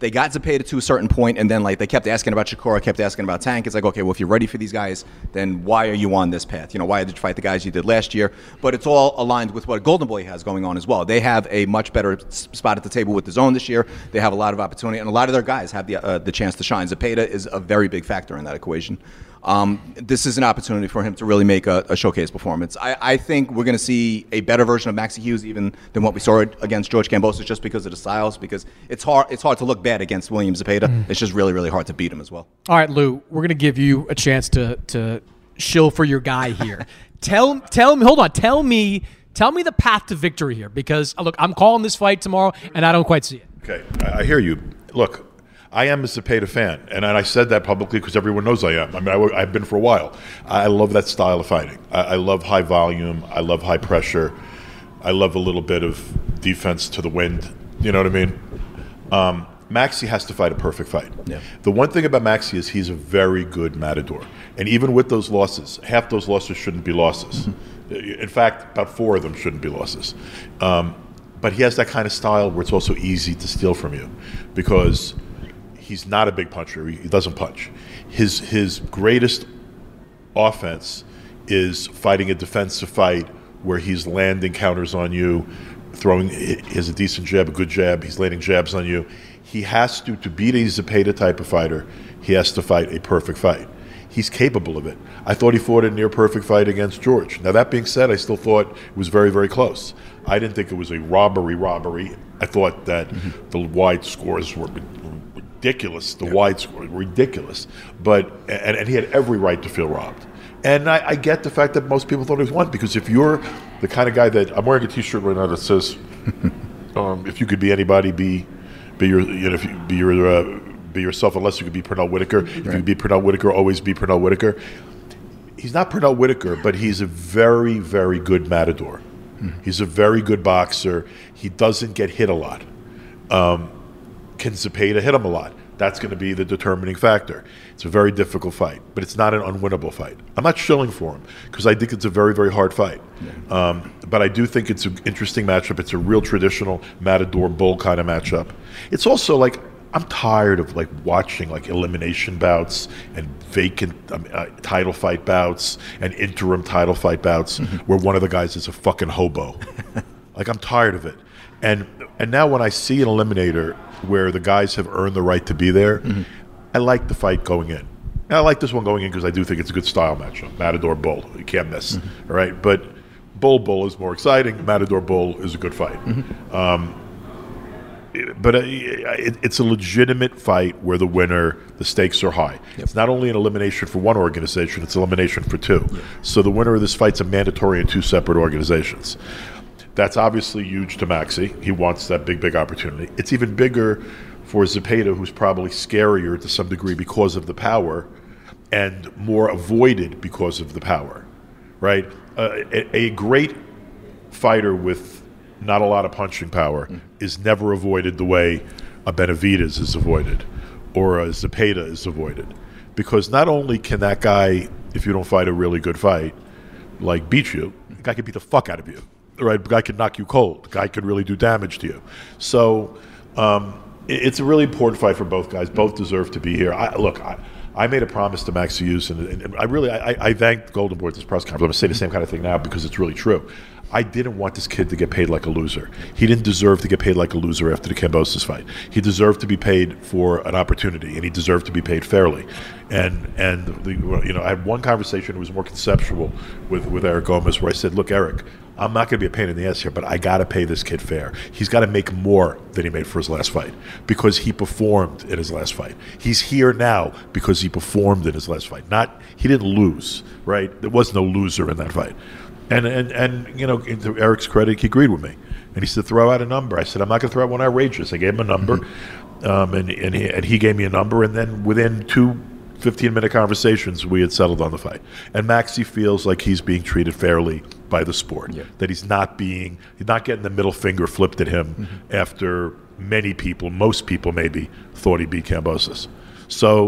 they got Zepeda to a certain point, and then like they kept asking about Shakur, kept asking about Tank. It's like, okay, well, if you're ready for these guys, then why are you on this path? You know, why did you fight the guys you did last year? But it's all aligned with what Golden Boy has going on as well. They have a much better spot at the table with the zone this year. They have a lot of opportunity, and a lot of their guys have the uh, the chance to shine. Zepeda is a very big factor in that equation. Um, this is an opportunity for him to really make a, a showcase performance. I, I think we're going to see a better version of Maxie Hughes even than what we saw against George Kambosos, just because of the styles. Because it's hard, it's hard to look bad against William Zepeda. Mm. It's just really, really hard to beat him as well. All right, Lou, we're going to give you a chance to to shill for your guy here. tell, tell me, hold on, tell me, tell me the path to victory here. Because look, I'm calling this fight tomorrow, and I don't quite see it. Okay, I, I hear you. Look. I am a Zepeda fan, and I said that publicly because everyone knows I am. I mean, I, I've been for a while. I love that style of fighting. I, I love high volume. I love high pressure. I love a little bit of defense to the wind. You know what I mean? Um, Maxie has to fight a perfect fight. Yeah. The one thing about Maxie is he's a very good matador. And even with those losses, half those losses shouldn't be losses. Mm-hmm. In fact, about four of them shouldn't be losses. Um, but he has that kind of style where it's also easy to steal from you because he's not a big puncher. He doesn't punch. His his greatest offense is fighting a defensive fight where he's landing counters on you, throwing. He has a decent jab, a good jab. He's landing jabs on you. He has to to beat a Zepeda type of fighter. He has to fight a perfect fight. He's capable of it. I thought he fought a near perfect fight against George. Now that being said, I still thought it was very very close. I didn't think it was a robbery robbery. I thought that mm-hmm. the wide scores were ridiculous. The yeah. wide score, ridiculous. But and, and he had every right to feel robbed. And I, I get the fact that most people thought he was won because if you're the kind of guy that I'm wearing a T-shirt right now that says, um, "If you could be anybody, be be your you know if you, be your uh, be yourself, unless you could be Pernell Whitaker. Right. If you could be Pernell Whitaker, always be Pernell Whitaker." He's not Pernell Whitaker, but he's a very very good matador. Mm-hmm. He's a very good boxer. He doesn't get hit a lot. Um, Can Zepeda hit him a lot? That's going to be the determining factor. It's a very difficult fight, but it's not an unwinnable fight. I'm not shilling for him because I think it's a very, very hard fight. Yeah. Um, but I do think it's an interesting matchup. It's a real traditional Matador Bull kind of matchup. It's also like I'm tired of like watching like elimination bouts and vacant um, uh, title fight bouts and interim title fight bouts mm-hmm. where one of the guys is a fucking hobo. Like I'm tired of it. And and now when I see an eliminator where the guys have earned the right to be there, mm-hmm. I like the fight going in. And I like this one going in because I do think it's a good style matchup. Matador Bull, you can't miss, mm-hmm. all right? But Bull Bull is more exciting. Matador Bull is a good fight. Mm-hmm. Um, but uh, it, it's a legitimate fight where the winner, the stakes are high. Yep. It's not only an elimination for one organization, it's elimination for two. Yep. So the winner of this fight's a mandatory in two separate organizations. That's obviously huge to Maxie. He wants that big, big opportunity. It's even bigger for Zepeda, who's probably scarier to some degree because of the power and more avoided because of the power, right? Uh, a, a great fighter with not a lot of punching power mm. is never avoided the way a Benavidez is avoided or a Zepeda is avoided. Because not only can that guy, if you don't fight a really good fight, like beat you, the guy can beat the fuck out of you. Right, the guy could knock you cold. The guy could really do damage to you. So um, it's a really important fight for both guys. Both deserve to be here. I, look, I, I made a promise to Maxie Hughes, and, and I really, I, I thanked Golden Boy at this press conference. I'm going to say the same kind of thing now because it's really true. I didn't want this kid to get paid like a loser. He didn't deserve to get paid like a loser after the Kambosos fight. He deserved to be paid for an opportunity, and he deserved to be paid fairly. And and the, you know, I had one conversation that was more conceptual with, with Eric Gomez where I said, look, Eric, I'm not going to be a pain in the ass here, but I got to pay this kid fair. He's got to make more than he made for his last fight because he performed in his last fight. He's here now because he performed in his last fight. Not he didn't lose, right? There was no loser in that fight. And, and, and you know, to Eric's credit, he agreed with me. And he said, throw out a number. I said, I'm not going to throw out one outrageous. I gave him a number, mm-hmm. um, and, and, he, and he gave me a number. And then within two fifteen-minute conversations, we had settled on the fight. And Maxie feels like he's being treated fairly by the sport, yeah. that he's not being, he's not getting the middle finger flipped at him mm-hmm. after many people, most people maybe, thought he beat Kambosos. So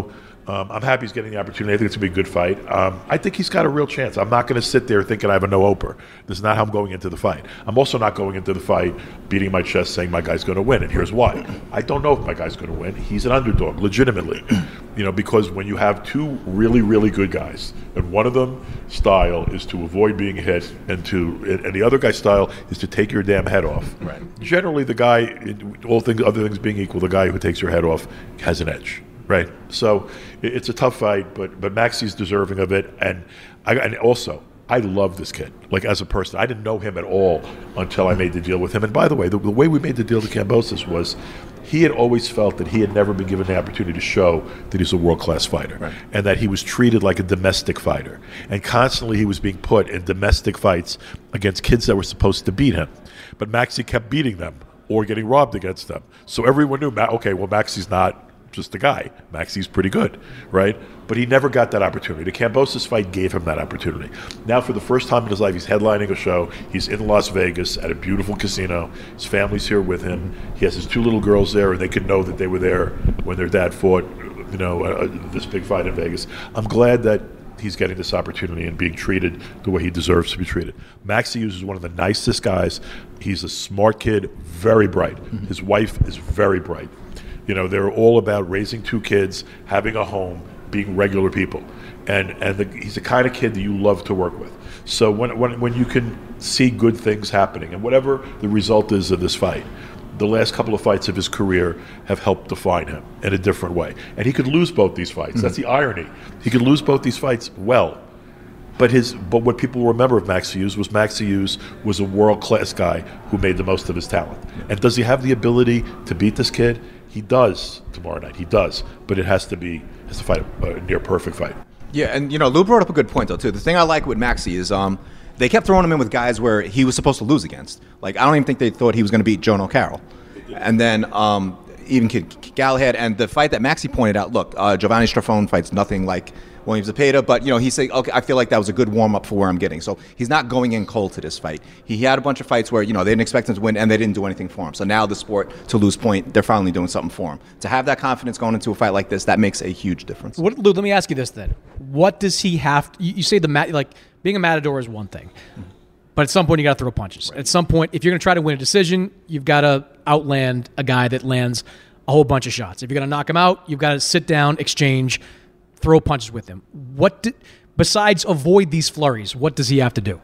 Um, I'm happy he's getting the opportunity. I think it's going to be a good fight. Um, I think he's got a real chance. I'm not going to sit there thinking I have a no-oper. This is not how I'm going into the fight. I'm also not going into the fight beating my chest saying my guy's going to win, and here's why. I don't know if my guy's going to win. He's an underdog, legitimately. You know, because when you have two really, really good guys, and one of them style is to avoid being hit, and to and the other guy's style is to take your damn head off. Right. Generally, the guy, all things other things being equal, the guy who takes your head off has an edge. Right, so it's a tough fight, but but Maxie's deserving of it, and I and also I love this kid. Like as a person, I didn't know him at all until I made the deal with him. And by the way, the, the way we made the deal to Kambosos was he had always felt that he had never been given the opportunity to show that he's a world class fighter, right, and that he was treated like a domestic fighter, and constantly he was being put in domestic fights against kids that were supposed to beat him, but Maxie kept beating them or getting robbed against them. So everyone knew, okay, well Maxie's not just a guy. Maxie's pretty good, right? But he never got that opportunity. The Kambosos fight gave him that opportunity. Now, for the first time in his life, he's headlining a show. He's in Las Vegas at a beautiful casino. His family's here with him. He has his two little girls there, and they can know that they were there when their dad fought, you know, uh, this big fight in Vegas. I'm glad that he's getting this opportunity and being treated the way he deserves to be treated. Maxie Hughes is one of the nicest guys. He's a smart kid, very bright. Mm-hmm. His wife is very bright. You know, they're all about raising two kids, having a home, being regular people. And and the, he's the kind of kid that you love to work with. So when, when when you can see good things happening, and whatever the result is of this fight, the last couple of fights of his career have helped define him in a different way. And he could lose both these fights. Mm-hmm. That's the irony. He could lose both these fights well. But his, but what people remember of Maxie Hughes was Maxie Hughes was a world-class guy who made the most of his talent. And does he have the ability to beat this kid? He does tomorrow night. He does. But it has to be has to fight a, a near-perfect fight. Yeah, and you know, Lou brought up a good point though too. The thing I like with Maxie is um, they kept throwing him in with guys where he was supposed to lose against. Like I don't even think they thought he was going to beat Joan O'Carroll. And then um, even Kid Galahad, and the fight that Maxie pointed out. Look, uh, Giovanni Strafone fights nothing like William Zepeda, but you know, he said, okay, I feel like that was a good warm up for where I'm getting. So he's not going in cold to this fight. He had a bunch of fights where, you know, they didn't expect him to win and they didn't do anything for him. So now the sport, to Lou's point, they're finally doing something for him. To have that confidence going into a fight like this, that makes a huge difference. What, Lou, let me ask you this then. What does he have to, you, you say the mat, like being a matador is one thing, but at some point you got to throw punches. Right. At some point, if you're going to try to win a decision, you've got to outland a guy that lands a whole bunch of shots. If you're going to knock him out, you've got to sit down, exchange, throw punches with him. What did, besides avoid these flurries, what does he have to do?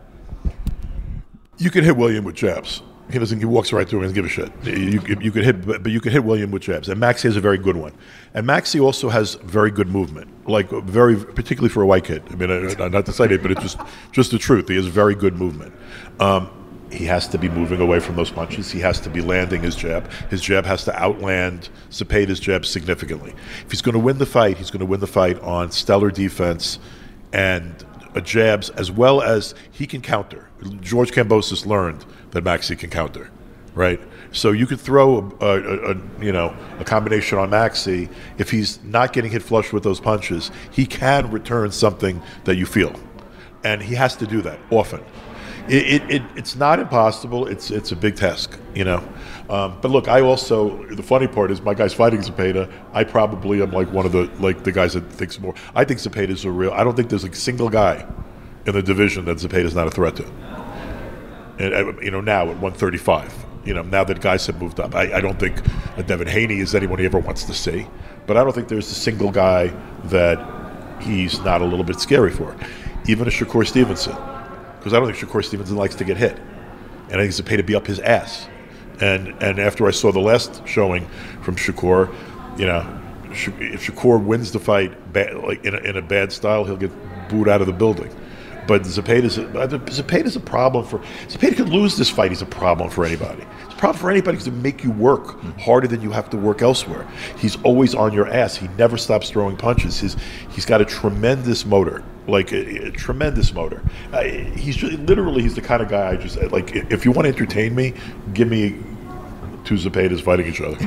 You can hit William with jabs. He doesn't. He walks right through and doesn't give a shit. You, you, you could hit, but you could hit William with jabs. And Maxie has a very good one. And Maxie also has very good movement, like very, particularly for a white kid. I mean, not to say it, but it's just just the truth. He has very good movement. Um, He has to be moving away from those punches. He has to be landing his jab. His jab has to outland Zepeda's jab significantly. If he's going to win the fight, he's going to win the fight on stellar defense and uh, jabs, as well as he can counter. George Kambosos learned that Maxie can counter, right? So you could throw a, a, a you know a combination on Maxie. If he's not getting hit flush with those punches, he can return something that you feel, and he has to do that often. It, it, it it's not impossible. It's it's a big task, you know. Um, but look, I also, the funny part is my guy's fighting Zepeda. I probably am like one of the like the guys that thinks more. I think Zepeda's a real. I don't think there's a single guy in the division that Zepeda's not a threat to. And you know, now at one thirty-five, you know, now that guys have moved up, I, I don't think that Devin Haney is anyone he ever wants to see. But I don't think there's a single guy that he's not a little bit scary for. Even a Shakur Stevenson. Because I don't think Shakur Stevenson likes to get hit. And I think Zepeda be up his ass. And and after I saw the last showing from Shakur, you know, if Shakur wins the fight bad, like in a, in a bad style, he'll get booed out of the building. But Zepeda's a, Zepeda's a problem for... Zepeda could lose this fight. He's a problem for anybody. It's a problem for anybody to make you work harder than you have to work elsewhere. He's always on your ass. He never stops throwing punches. His, he's got a tremendous motor. Like a, a tremendous motor. Uh, he's just, literally he's the kind of guy I just like. If you want to entertain me, give me two Zepedas fighting each other.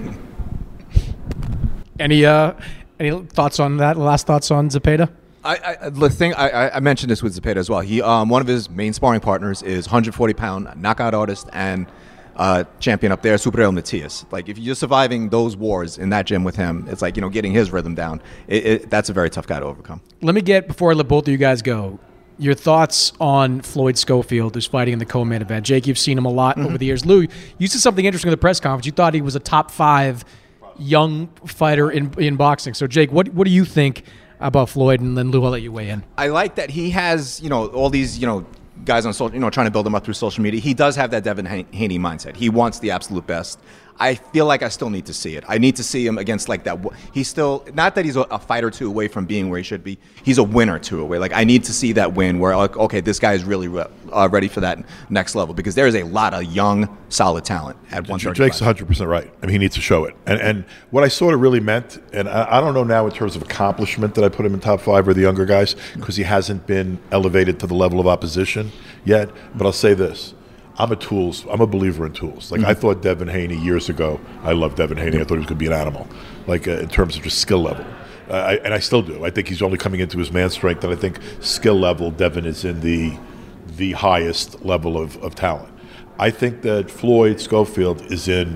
any uh, any thoughts on that? Last thoughts on Zepeda? I, I the thing I, I mentioned this with Zepeda as well. He um, one of his main sparring partners is one hundred forty pound knockout artist and uh, champion up there, Superreal Matias. Like, if you're surviving those wars in that gym with him, it's like, you know, getting his rhythm down. It, it, that's a very tough guy to overcome. Let me get, before I let both of you guys go, your thoughts on Floyd Schofield, who's fighting in the co-main event. Jake, you've seen him a lot mm-hmm. over the years. Lou, you said something interesting in the press conference. You thought he was a top five young fighter in in boxing. So, Jake, what what do you think about Floyd? And then, Lou, I'll let you weigh in. I like that he has, you know, all these, you know, guys on social, you know, trying to build him up through social media. He does have that Devin Haney mindset. He wants the absolute best. I feel like I still need to see it. I need to see him against like that. He's still, not that he's a fight or two away from being where he should be. He's a win or two away. Like, I need to see that win where, like, okay, this guy is really re- uh, ready for that next level, because there is a lot of young, solid talent at one thirty-five. Jake's one hundred percent right. I mean, he needs to show it. And and what I sort of really meant, and I, I don't know now in terms of accomplishment that I put him in top five or the younger guys, because he hasn't been elevated to the level of opposition yet. But I'll say this. I'm a tools. I'm a believer in tools. Like, mm-hmm. I thought Devin Haney years ago. I love Devin Haney. I thought he was going to be an animal, like uh, in terms of just skill level. Uh, I, and I still do. I think he's only coming into his man strength, and I think skill level, Devin is in the the highest level of, of talent. I think that Floyd Schofield is in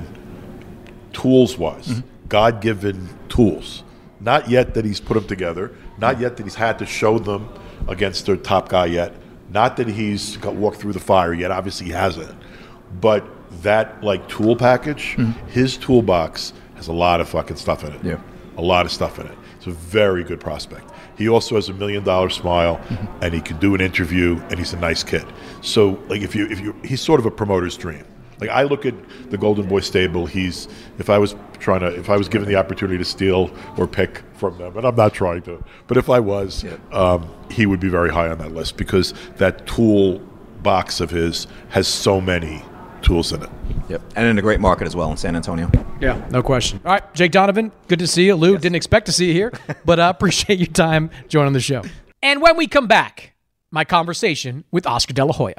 tools-wise, mm-hmm. God-given tools. Not yet that he's put them together. Not yet that he's had to show them against their top guy yet. Not that he's got walked through the fire yet. Obviously, he hasn't. But that, like, tool package, mm-hmm. his toolbox has a lot of fucking stuff in it. Yeah. A lot of stuff in it. It's a very good prospect. He also has a million-dollar smile, mm-hmm. and he can do an interview, and he's a nice kid. So, like, if you, if you, he's sort of a promoter's dream. Like, I look at the Golden Boy stable. He's, if I was trying to, if I was given the opportunity to steal or pick from them, and I'm not trying to, but if I was, yeah. um, he would be very high on that list, because that tool box of his has so many tools in it. Yep, and in a great market as well in San Antonio. Yeah, no question. All right, Jake Donovan, good to see you. Lou, yes. Didn't expect to see you here, but I uh, appreciate your time joining the show. And when we come back, my conversation with Oscar De La Hoya.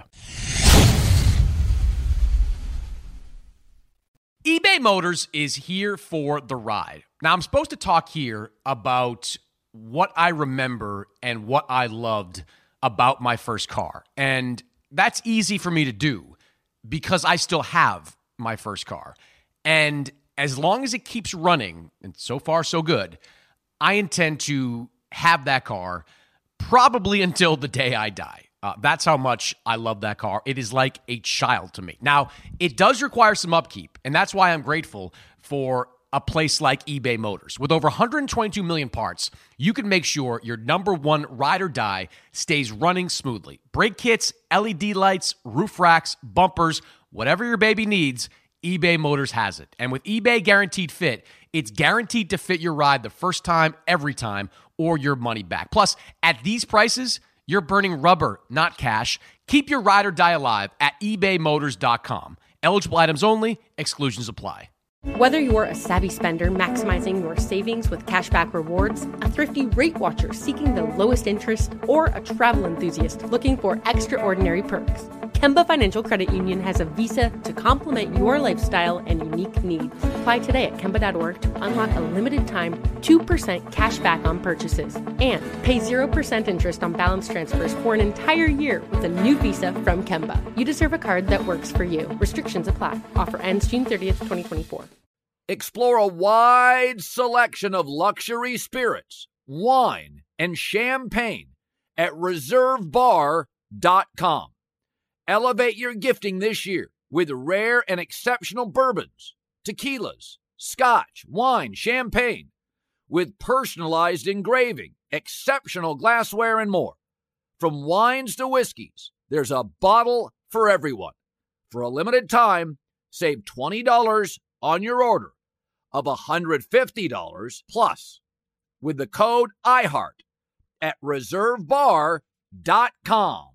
eBay Motors is here for the ride. Now, I'm supposed to talk here about what I remember and what I loved about my first car. And that's easy for me to do because I still have my first car. And as long as it keeps running, and so far so good, I intend to have that car probably until the day I die. Uh, that's how much I love that car. It is like a child to me. Now, it does require some upkeep, and that's why I'm grateful for a place like eBay Motors. With over one hundred twenty-two million parts, you can make sure your number one ride or die stays running smoothly. Brake kits, L E D lights, roof racks, bumpers, whatever your baby needs, eBay Motors has it. And with eBay Guaranteed Fit, it's guaranteed to fit your ride the first time, every time, or your money back. Plus, at these prices, you're burning rubber, not cash. Keep your ride or die alive at ebay motors dot com. Eligible items only. Exclusions apply. Whether you're a savvy spender maximizing your savings with cashback rewards, a thrifty rate watcher seeking the lowest interest, or a travel enthusiast looking for extraordinary perks, Kemba Financial Credit Union has a visa to complement your lifestyle and unique needs. Apply today at Kemba dot org to unlock a limited-time two percent cash back on purchases and pay zero percent interest on balance transfers for an entire year with a new visa from Kemba. You deserve a card that works for you. Restrictions apply. Offer ends June thirtieth, twenty twenty-four. Explore a wide selection of luxury spirits, wine, and champagne at reserve bar dot com. Elevate your gifting this year with rare and exceptional bourbons, tequilas, scotch, wine, champagne, with personalized engraving, exceptional glassware, and more. From wines to whiskeys, there's a bottle for everyone. For a limited time, save twenty dollars on your order of one hundred fifty dollars plus with the code iHeart at reserve bar dot com.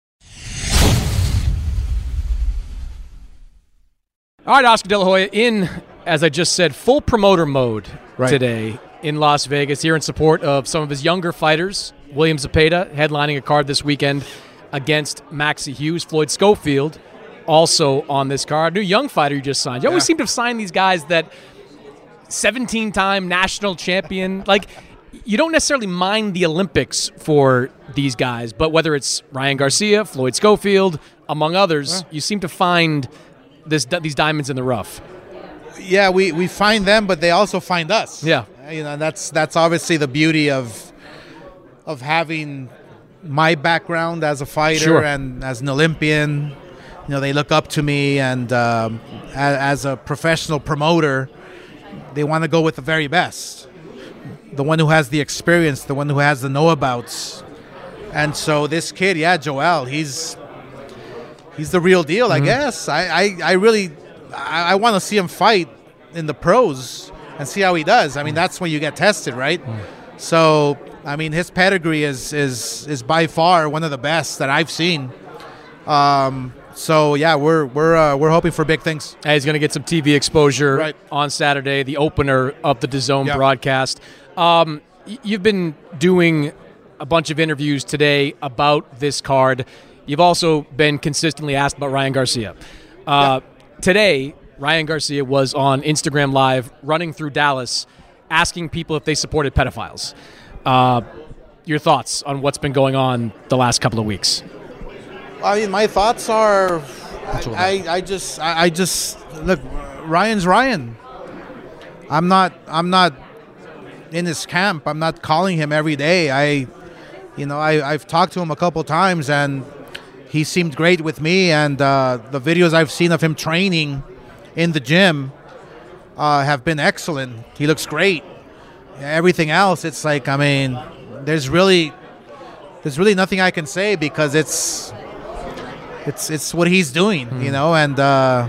All right, Oscar De La Hoya in, as I just said, full promoter mode right. today in Las Vegas, here in support of some of his younger fighters. William Zepeda headlining a card this weekend against Maxie Hughes. Floyd Schofield also on this card. New young fighter you just signed. You always yeah. seem to have signed these guys that seventeen-time national champion. Like, you don't necessarily mind the Olympics for these guys, but whether it's Ryan Garcia, Floyd Schofield, among others, yeah. you seem to find this these diamonds in the rough. Yeah, we, we find them, but they also find us. Yeah, you know, that's that's obviously the beauty of of having my background as a fighter Sure. and as an Olympian. You know, they look up to me, and um, as, as a professional promoter, they want to go with the very best, the one who has the experience, the one who has the know-abouts. And so this kid, yeah, Joel, he's he's the real deal, I Mhm. guess. I, I, I really, I, I want to see him fight in the pros and see how he does. I mean, that's when you get tested, right? So, I mean, his pedigree is is is by far one of the best that I've seen. Um, so yeah, we're we're uh, we're hoping for big things. Hey, he's going to get some T V exposure Right. on Saturday, the opener of the DAZN Yeah. broadcast. Um, y- you've been doing a bunch of interviews today about this card. You've also been consistently asked about Ryan Garcia. Uh, Today, Ryan Garcia was on Instagram Live running through Dallas asking people if they supported pedophiles. Uh, your thoughts on what's been going on the last couple of weeks? I mean, my thoughts are, I, I, I just, I, I just look. Ryan's Ryan. I'm not, I'm not in his camp. I'm not calling him every day. I, you know, I, I've talked to him a couple times, and he seemed great with me. And uh, the videos I've seen of him training in the gym uh, have been excellent. He looks great. Everything else, it's like, I mean, there's really, there's really nothing I can say because it's. It's it's what he's doing, you know, and uh,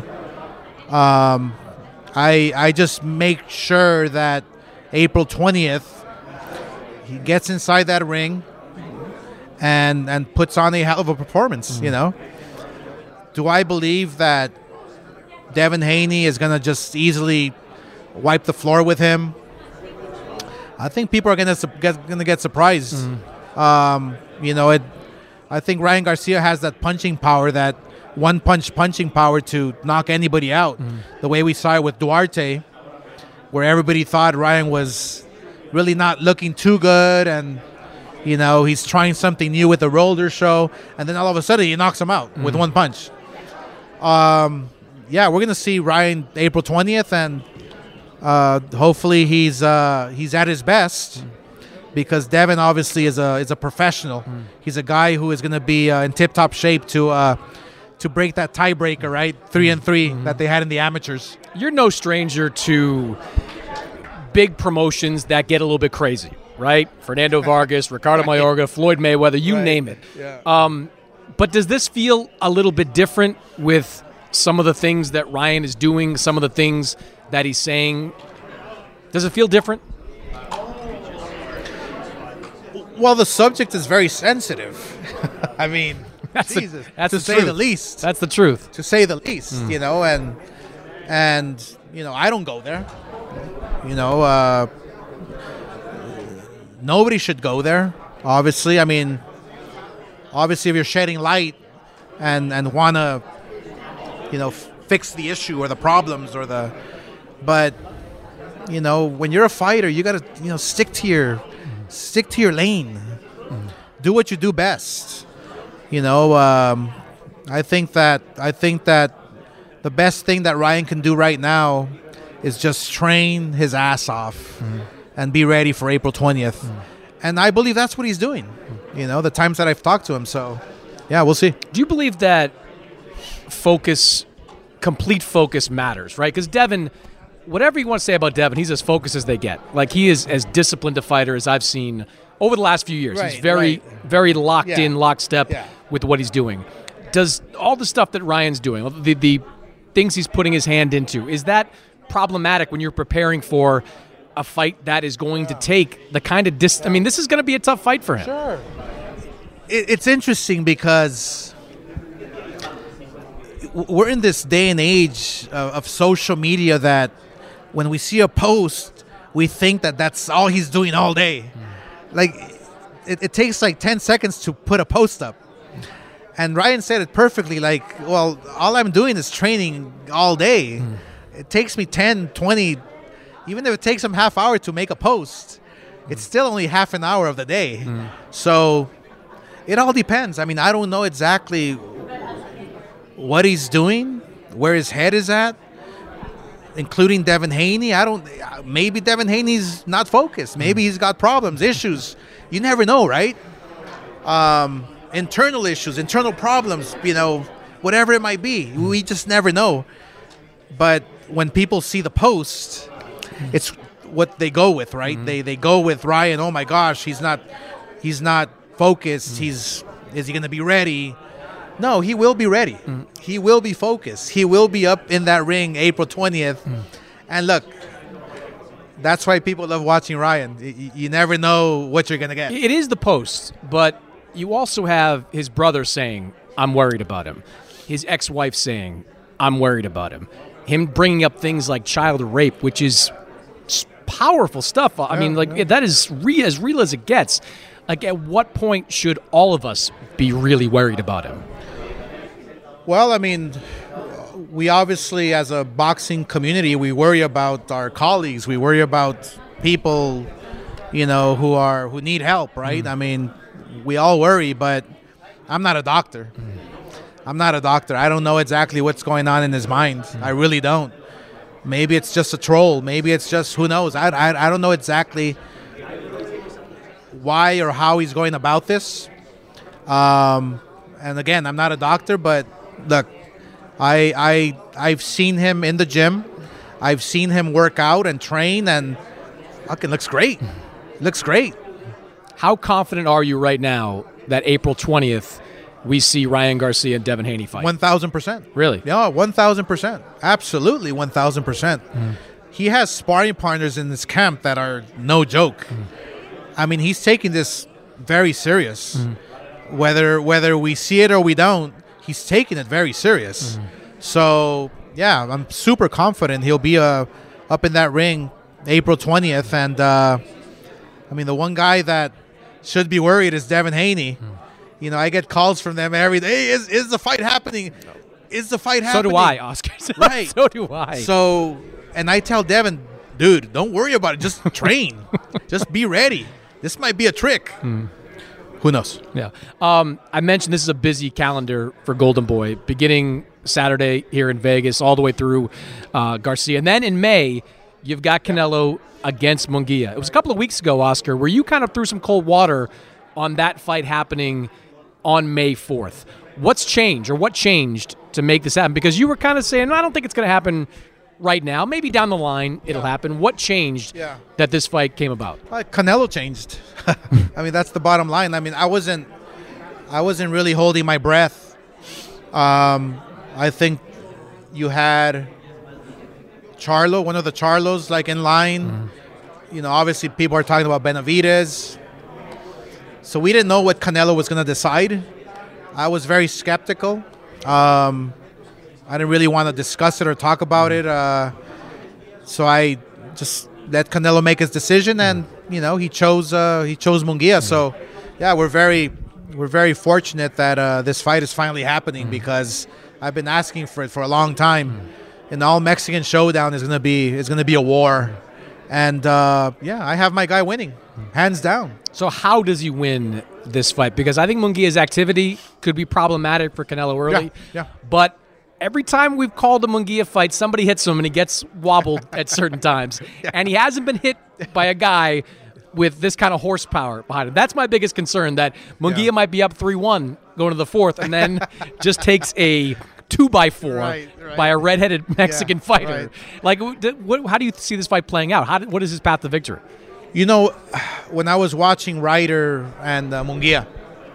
um, I I just make sure that April twentieth he gets inside that ring and and puts on a hell of a performance, you know. Do I believe that Devin Haney is gonna just easily wipe the floor with him? I think people are gonna su- get, gonna get surprised. Um, you know it. I think Ryan Garcia has that punching power, that one-punch punching power to knock anybody out. Mm. The way we saw it with Duarte, where everybody thought Ryan was really not looking too good, and you know he's trying something new with the roller show, and then all of a sudden he knocks him out Mm. with one punch. Um, yeah, we're gonna see Ryan April twentieth, and uh, hopefully he's uh, he's at his best. Mm. Because Devin obviously is a is a professional. Mm. He's a guy who is going to be uh, in tip-top shape to uh, to break that tiebreaker, right? Three and three Mm-hmm. that they had in the amateurs. You're no stranger to big promotions that get a little bit crazy, right? Fernando Vargas, Ricardo Mayorga, Floyd Mayweather, you Right. name it. Yeah. Um, but does this feel a little bit different with some of the things that Ryan is doing, some of the things that he's saying? Does it feel different? Well, the subject is very sensitive. I mean, That's the- Jesus, that's to the say truth. the least. That's the truth. To say the least, Mm. you know, and and you know, I don't go there. You know, uh, nobody should go there. Obviously, I mean, obviously, if you're shedding light and and wanna, you know, f- fix the issue or the problems or the, but you know, when you're a fighter, you gotta you know stick to your stick to your lane. Do what you do best. You know, um, I think that I think that the best thing that Ryan can do right now is just train his ass off and be ready for April twentieth. And I believe that's what he's doing. You know, the times that I've talked to him. So, yeah, we'll see. Do you believe that focus, complete focus matters, right? Because Devin, whatever you want to say about Devin, he's as focused as they get. Like, he is as disciplined a fighter as I've seen over the last few years. Right, he's very, right. very locked Yeah. in, lockstep Yeah. with what he's doing. Does all the stuff that Ryan's doing, the, the things he's putting his hand into, is that problematic when you're preparing for a fight that is going to take the kind of dis? I mean, this is going to be a tough fight for him. Sure. It, it's interesting because w- we're in this day and age of, of social media that when we see a post, we think that that's all he's doing all day. Like, it, it takes like ten seconds to put a post up. And Ryan said it perfectly, like, well, all I'm doing is training all day. It takes me ten, twenty, even if it takes him half hour to make a post, it's still only half an hour of the day. So it all depends. I mean, I don't know exactly what he's doing. where his head is at, including Devin Haney. I don't. Maybe Devin Haney's not focused. Maybe he's got problems, issues. You never know, right? Um, internal issues, internal problems. You know, whatever it might be, we just never know. But when people see the post, it's what they go with, right? Mm-hmm. They they go with Ryan. Oh my gosh, he's not he's not focused. Mm-hmm. He's is he going to be ready? No, he will be ready. Mm-hmm. He will be focused. He will be up in that ring April twentieth. Mm-hmm. And look, that's why people love watching Ryan. You, you never know what you're going to get. It is the post, but you also have his brother saying, "I'm worried about him." His ex-wife saying, "I'm worried about him." Him bringing up things like child rape, which is powerful stuff. I yeah, mean, like yeah. that is re- as real as it gets. Like, at what point should all of us be really worried about him? Well, I mean, we obviously, as a boxing community, we worry about our colleagues. We worry about people, you know, who are who need help, right? Mm. I mean, we all worry, but I'm not a doctor. Mm. I'm not a doctor. I don't know exactly what's going on in his mind. Mm. I really don't. Maybe it's just a troll. Maybe it's just, who knows? I, I, I don't know exactly why or how he's going about this. Um, and again, I'm not a doctor, but look, I, I, I've seen him in the gym. I've seen him work out and train, and fucking looks great. Looks great. How confident are you right now that April twentieth we see Ryan Garcia and Devin Haney fight? one thousand percent. Really? Yeah, one thousand percent. Absolutely one thousand percent. Mm. He has sparring partners in this camp that are no joke. Mm. I mean, he's taking this very serious. Mm. Whether whether we see it or we don't, he's taking it very serious. Mm. So, yeah, I'm super confident he'll be uh, up in that ring April twentieth. And, uh, I mean, the one guy that should be worried is Devin Haney. Mm. You know, I get calls from them every day. Hey, is, is the fight happening? Is the fight happening? So do I, Oscar. Right. So do I. So, and I tell Devin, dude, don't worry about it. Just train. Just be ready. This might be a trick. Mm. Who knows? Yeah. Um, I mentioned this is a busy calendar for Golden Boy, beginning Saturday here in Vegas, all the way through uh, Garcia. And then in May, you've got Canelo against Munguia. It was a couple of weeks ago, Oscar, where you kind of threw some cold water on that fight happening on May fourth. What's changed, or what changed to make this happen? Because you were kind of saying, no, I don't think it's going to happen right now. Maybe down the line it'll yeah. happen. What changed yeah. that this fight came about? Uh, Canelo changed. I mean, that's the bottom line. I mean, I wasn't, I wasn't really holding my breath. Um, I think you had Charlo, one of the Charlos, like in line. Mm-hmm. You know, obviously people are talking about Benavidez. So we didn't know what Canelo was going to decide. I was very skeptical. Um, I didn't really want to discuss it or talk about it. Uh, so I just let Canelo make his decision, and you know he chose uh, he chose Munguia. So yeah, we're very we're very fortunate that uh, this fight is finally happening, because I've been asking for it for a long time. An all Mexican showdown is gonna be is gonna be a war, and uh, yeah, I have my guy winning, hands down. So how does he win this fight? Because I think Munguia's activity could be problematic for Canelo early. Yeah, yeah. But every time we've called a Munguia fight, somebody hits him and he gets wobbled at certain times. Yeah. And he hasn't been hit by a guy with this kind of horsepower behind him. That's my biggest concern, that Munguia yeah. might be up three one going to the fourth, and then just takes a two by four right, right. by a redheaded Mexican yeah, fighter. Right. Like, what, how do you see this fight playing out? How, what is his path to victory? You know, when I was watching Ryder and uh, Munguia,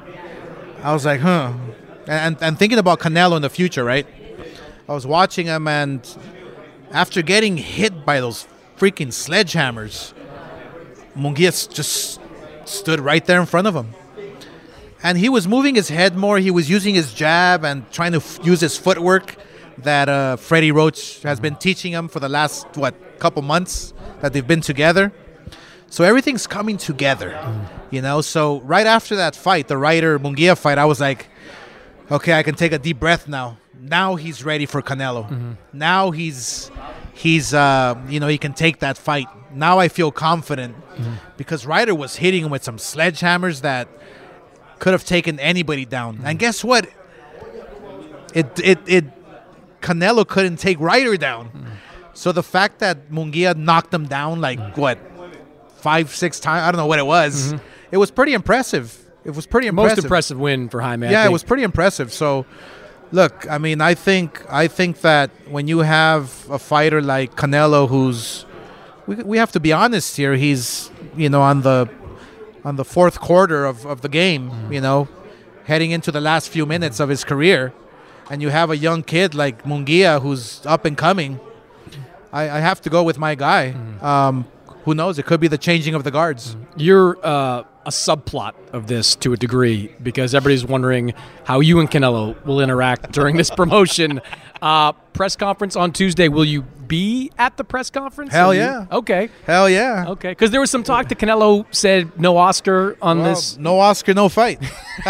I was like, huh. And, and thinking about Canelo in the future, right? I was watching him, and after getting hit by those freaking sledgehammers, Munguia just stood right there in front of him. And he was moving his head more. He was using his jab and trying to f- use his footwork that uh, Freddie Roach has been teaching him for the last, what, couple months that they've been together. So everything's coming together, you know? So right after that fight, the Ryder-Munguia fight, I was like, okay, I can take a deep breath now. Now he's ready for Canelo. Mm-hmm. Now he's, he's uh, you know, he can take that fight. Now I feel confident, mm-hmm. because Ryder was hitting him with some sledgehammers that could have taken anybody down. Mm-hmm. And guess what? It it it Canelo couldn't take Ryder down. Mm. So the fact that Munguia knocked him down like, mm. what, five, six times? I don't know what it was. Mm-hmm. It was pretty impressive. It was pretty impressive. Most impressive win for Jaime. Yeah, it was pretty impressive. So, look, I mean, I think I think that when you have a fighter like Canelo, who's we we have to be honest here, he's you know on the on the fourth quarter of, of the game, mm. you know, heading into the last few minutes of his career, and you have a young kid like Munguia who's up and coming. I, I have to go with my guy. Mm. Um, who knows? It could be the changing of the guards. You're uh, a subplot of this to a degree because everybody's wondering how you and Canelo will interact during this promotion. Uh, press conference on Tuesday. Will you be at the press conference? Hell you, yeah. Okay. Hell yeah. Okay. Because there was some talk that Canelo said no Oscar on well, this. No Oscar, no fight.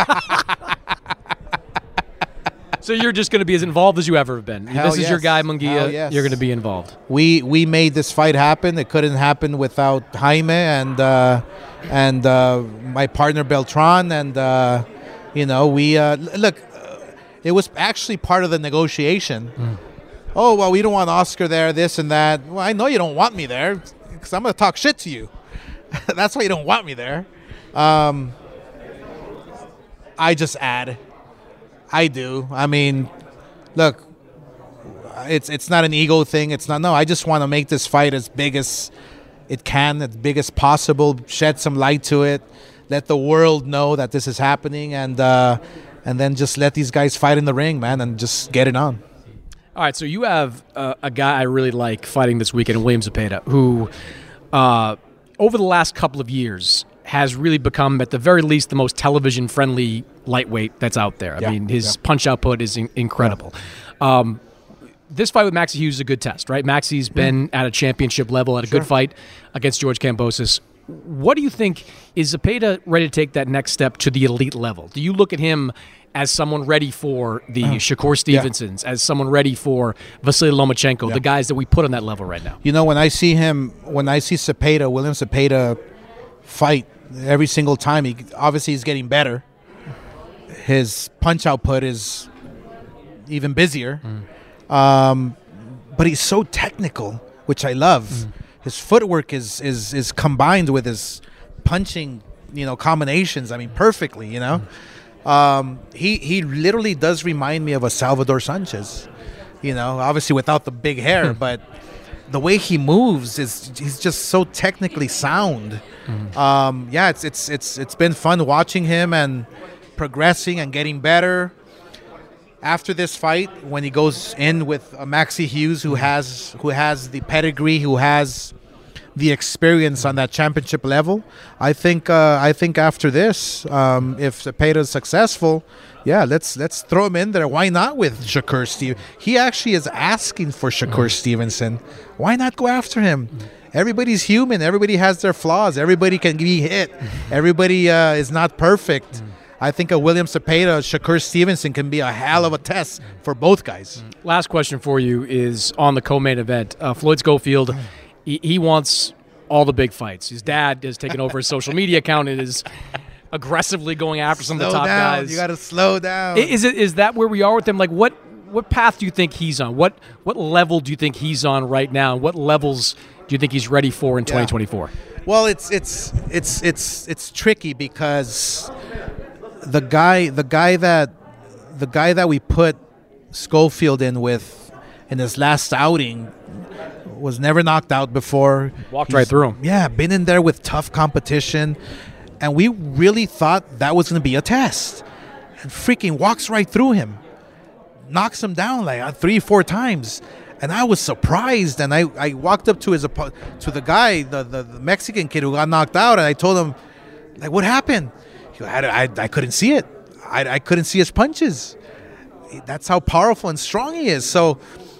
So you're just going to be as involved as you ever have been. Hell this is yes. your guy, Munguia. Yes. You're going to be involved. We we made this fight happen. It couldn't happen without Jaime and uh, and uh, my partner Beltran. And uh, you know, we uh, look. Uh, it was actually part of the negotiation. Mm. Oh well, we don't want Oscar there, this and that. Well, I know you don't want me there because I'm going to talk shit to you. That's why you don't want me there. Um, I just add. I do. I mean, look, it's it's not an ego thing. It's not. No, I just want to make this fight as big as it can, as big as possible. Shed some light to it. Let the world know that this is happening, and uh, and then just let these guys fight in the ring, man, and just get it on. All right. So you have uh, a guy I really like fighting this weekend, William Zepeda, who uh, over the last couple of years has really become, at the very least, the most television-friendly lightweight that's out there. I yeah, mean, his yeah. punch output is in- incredible. Yeah. Um, this fight with Maxie Hughes is a good test, right? Maxie's been mm. at a championship level, at a sure. good fight against George Kambosos. What do you think, is Zepeda ready to take that next step to the elite level? Do you look at him as someone ready for the uh, Shakur Stevensons, yeah. as someone ready for Vasily Lomachenko, yeah. the guys that we put on that level right now? You know, when I see him, when I see Zepeda, William Zepeda fight every single time, he obviously he's getting better. His punch output is even busier. Mm. Um, but he's so technical, which I love. Mm. His footwork is, is is combined with his punching, you know, combinations. I mean, perfectly, you know. Mm. Um, he, he literally does remind me of a Salvador Sanchez, you know, obviously without the big hair, but the way he moves is he's just so technically sound. Mm. Um, yeah, it's it's it's it's been fun watching him and progressing and getting better. After this fight, when he goes in with uh, Maxie Hughes, who has who has the pedigree, who has the experience on that championship level, I think uh, I think after this, um, if Zepeda is successful, yeah, let's let's throw him in there. Why not with Shakur Steve? He actually is asking for Shakur mm. Stevenson. Why not go after him? Mm. Everybody's human. Everybody has their flaws. Everybody can be hit. Everybody uh, is not perfect. Mm. I think a William Zepeda, Shakur Stevenson can be a hell of a test for both guys. Last question for you is on the co-main event. Uh, Floyd Schofield, he, he wants all the big fights. His dad has taken over his social media account and is aggressively going after some slow of the top down. guys. You got to slow down. Is it is that where we are with him? Like, what what path do you think he's on? What what level do you think he's on right now? What levels do you think he's ready for in yeah. twenty twenty-four? Well, it's it's it's it's it's tricky because the guy the guy that the guy that we put Schofield in with in his last outing was never knocked out before. Walked He's, right through him. Yeah, been in there with tough competition, and we really thought that was going to be a test. And freaking walks right through him, knocks him down like three, four times. And I was surprised, and I, I walked up to his to the guy, the, the, the Mexican kid who got knocked out, and I told him, like, what happened? He, I, I, I couldn't see it. I, I couldn't see his punches. That's how powerful and strong he is. So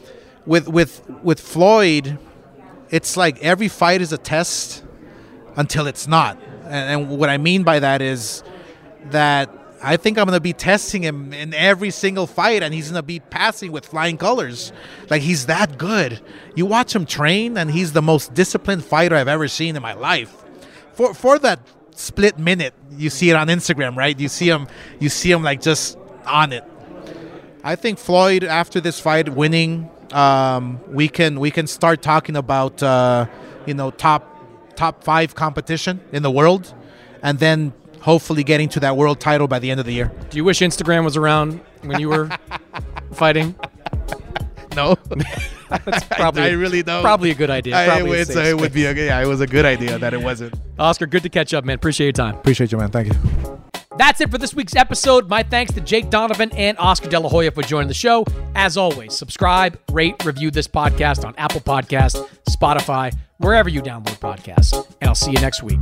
with with with Floyd, it's like every fight is a test until it's not. And, and what I mean by that is that I think I'm going to be testing him in every single fight, and he's going to be passing with flying colors. Like, he's that good. You watch him train, and he's the most disciplined fighter I've ever seen in my life. For for that split minute, you see it on Instagram, right? You see him, you see him like just on it. I think Floyd, after this fight, winning, um, we can we can start talking about uh, you know top top five competition in the world, and then hopefully getting to that world title by the end of the year. Do you wish Instagram was around when you were fighting? No. That's probably, I, I really don't. Probably a good idea. I, Probably it, it would be a, yeah, it was a good idea that it wasn't. Oscar, good to catch up, man. Appreciate your time. Appreciate you, man. Thank you. That's it for this week's episode. My thanks to Jake Donovan and Oscar De La Hoya for joining the show. As always, subscribe, rate, review this podcast on Apple Podcasts, Spotify, wherever you download podcasts. And I'll see you next week.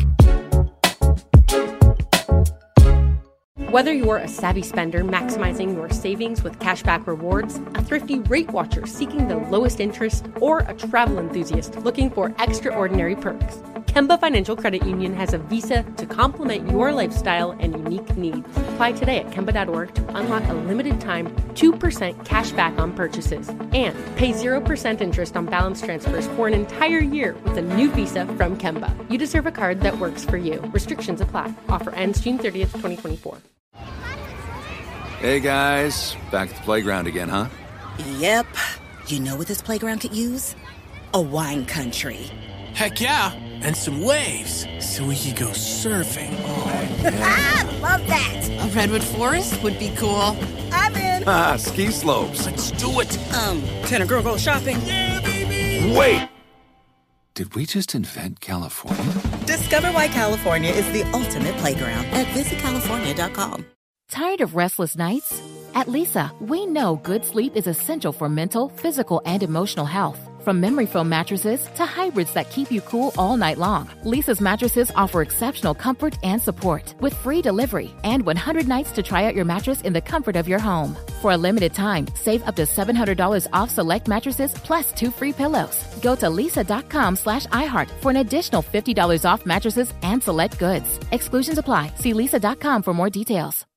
Whether you're a savvy spender maximizing your savings with cashback rewards, a thrifty rate watcher seeking the lowest interest, or a travel enthusiast looking for extraordinary perks, Kemba Financial Credit Union has a visa to complement your lifestyle and unique needs. Apply today at Kemba dot org to unlock a limited time two percent cash back on purchases and pay zero percent interest on balance transfers for an entire year with a new visa from Kemba. You deserve a card that works for you. Restrictions apply. Offer ends June thirtieth, twenty twenty-four. Hey guys, back at the playground again, huh? Yep. You know what this playground could use? A wine country. Heck yeah, and some waves so we could go surfing. Oh, yeah. Love that. A redwood forest would be cool. I'm in. Ah, ski slopes. Let's do it. Um, can a girl go shopping? Yeah, baby. Wait. Did we just invent California? Discover why California is the ultimate playground at visit california dot com. Tired of restless nights? At Leesa, we know good sleep is essential for mental, physical, and emotional health. From memory foam mattresses to hybrids that keep you cool all night long, Leesa's mattresses offer exceptional comfort and support with free delivery and one hundred nights to try out your mattress in the comfort of your home. For a limited time, save up to seven hundred dollars off select mattresses plus two free pillows. Go to leesa.com slash iHeart for an additional fifty dollars off mattresses and select goods. Exclusions apply. See leesa dot com for more details.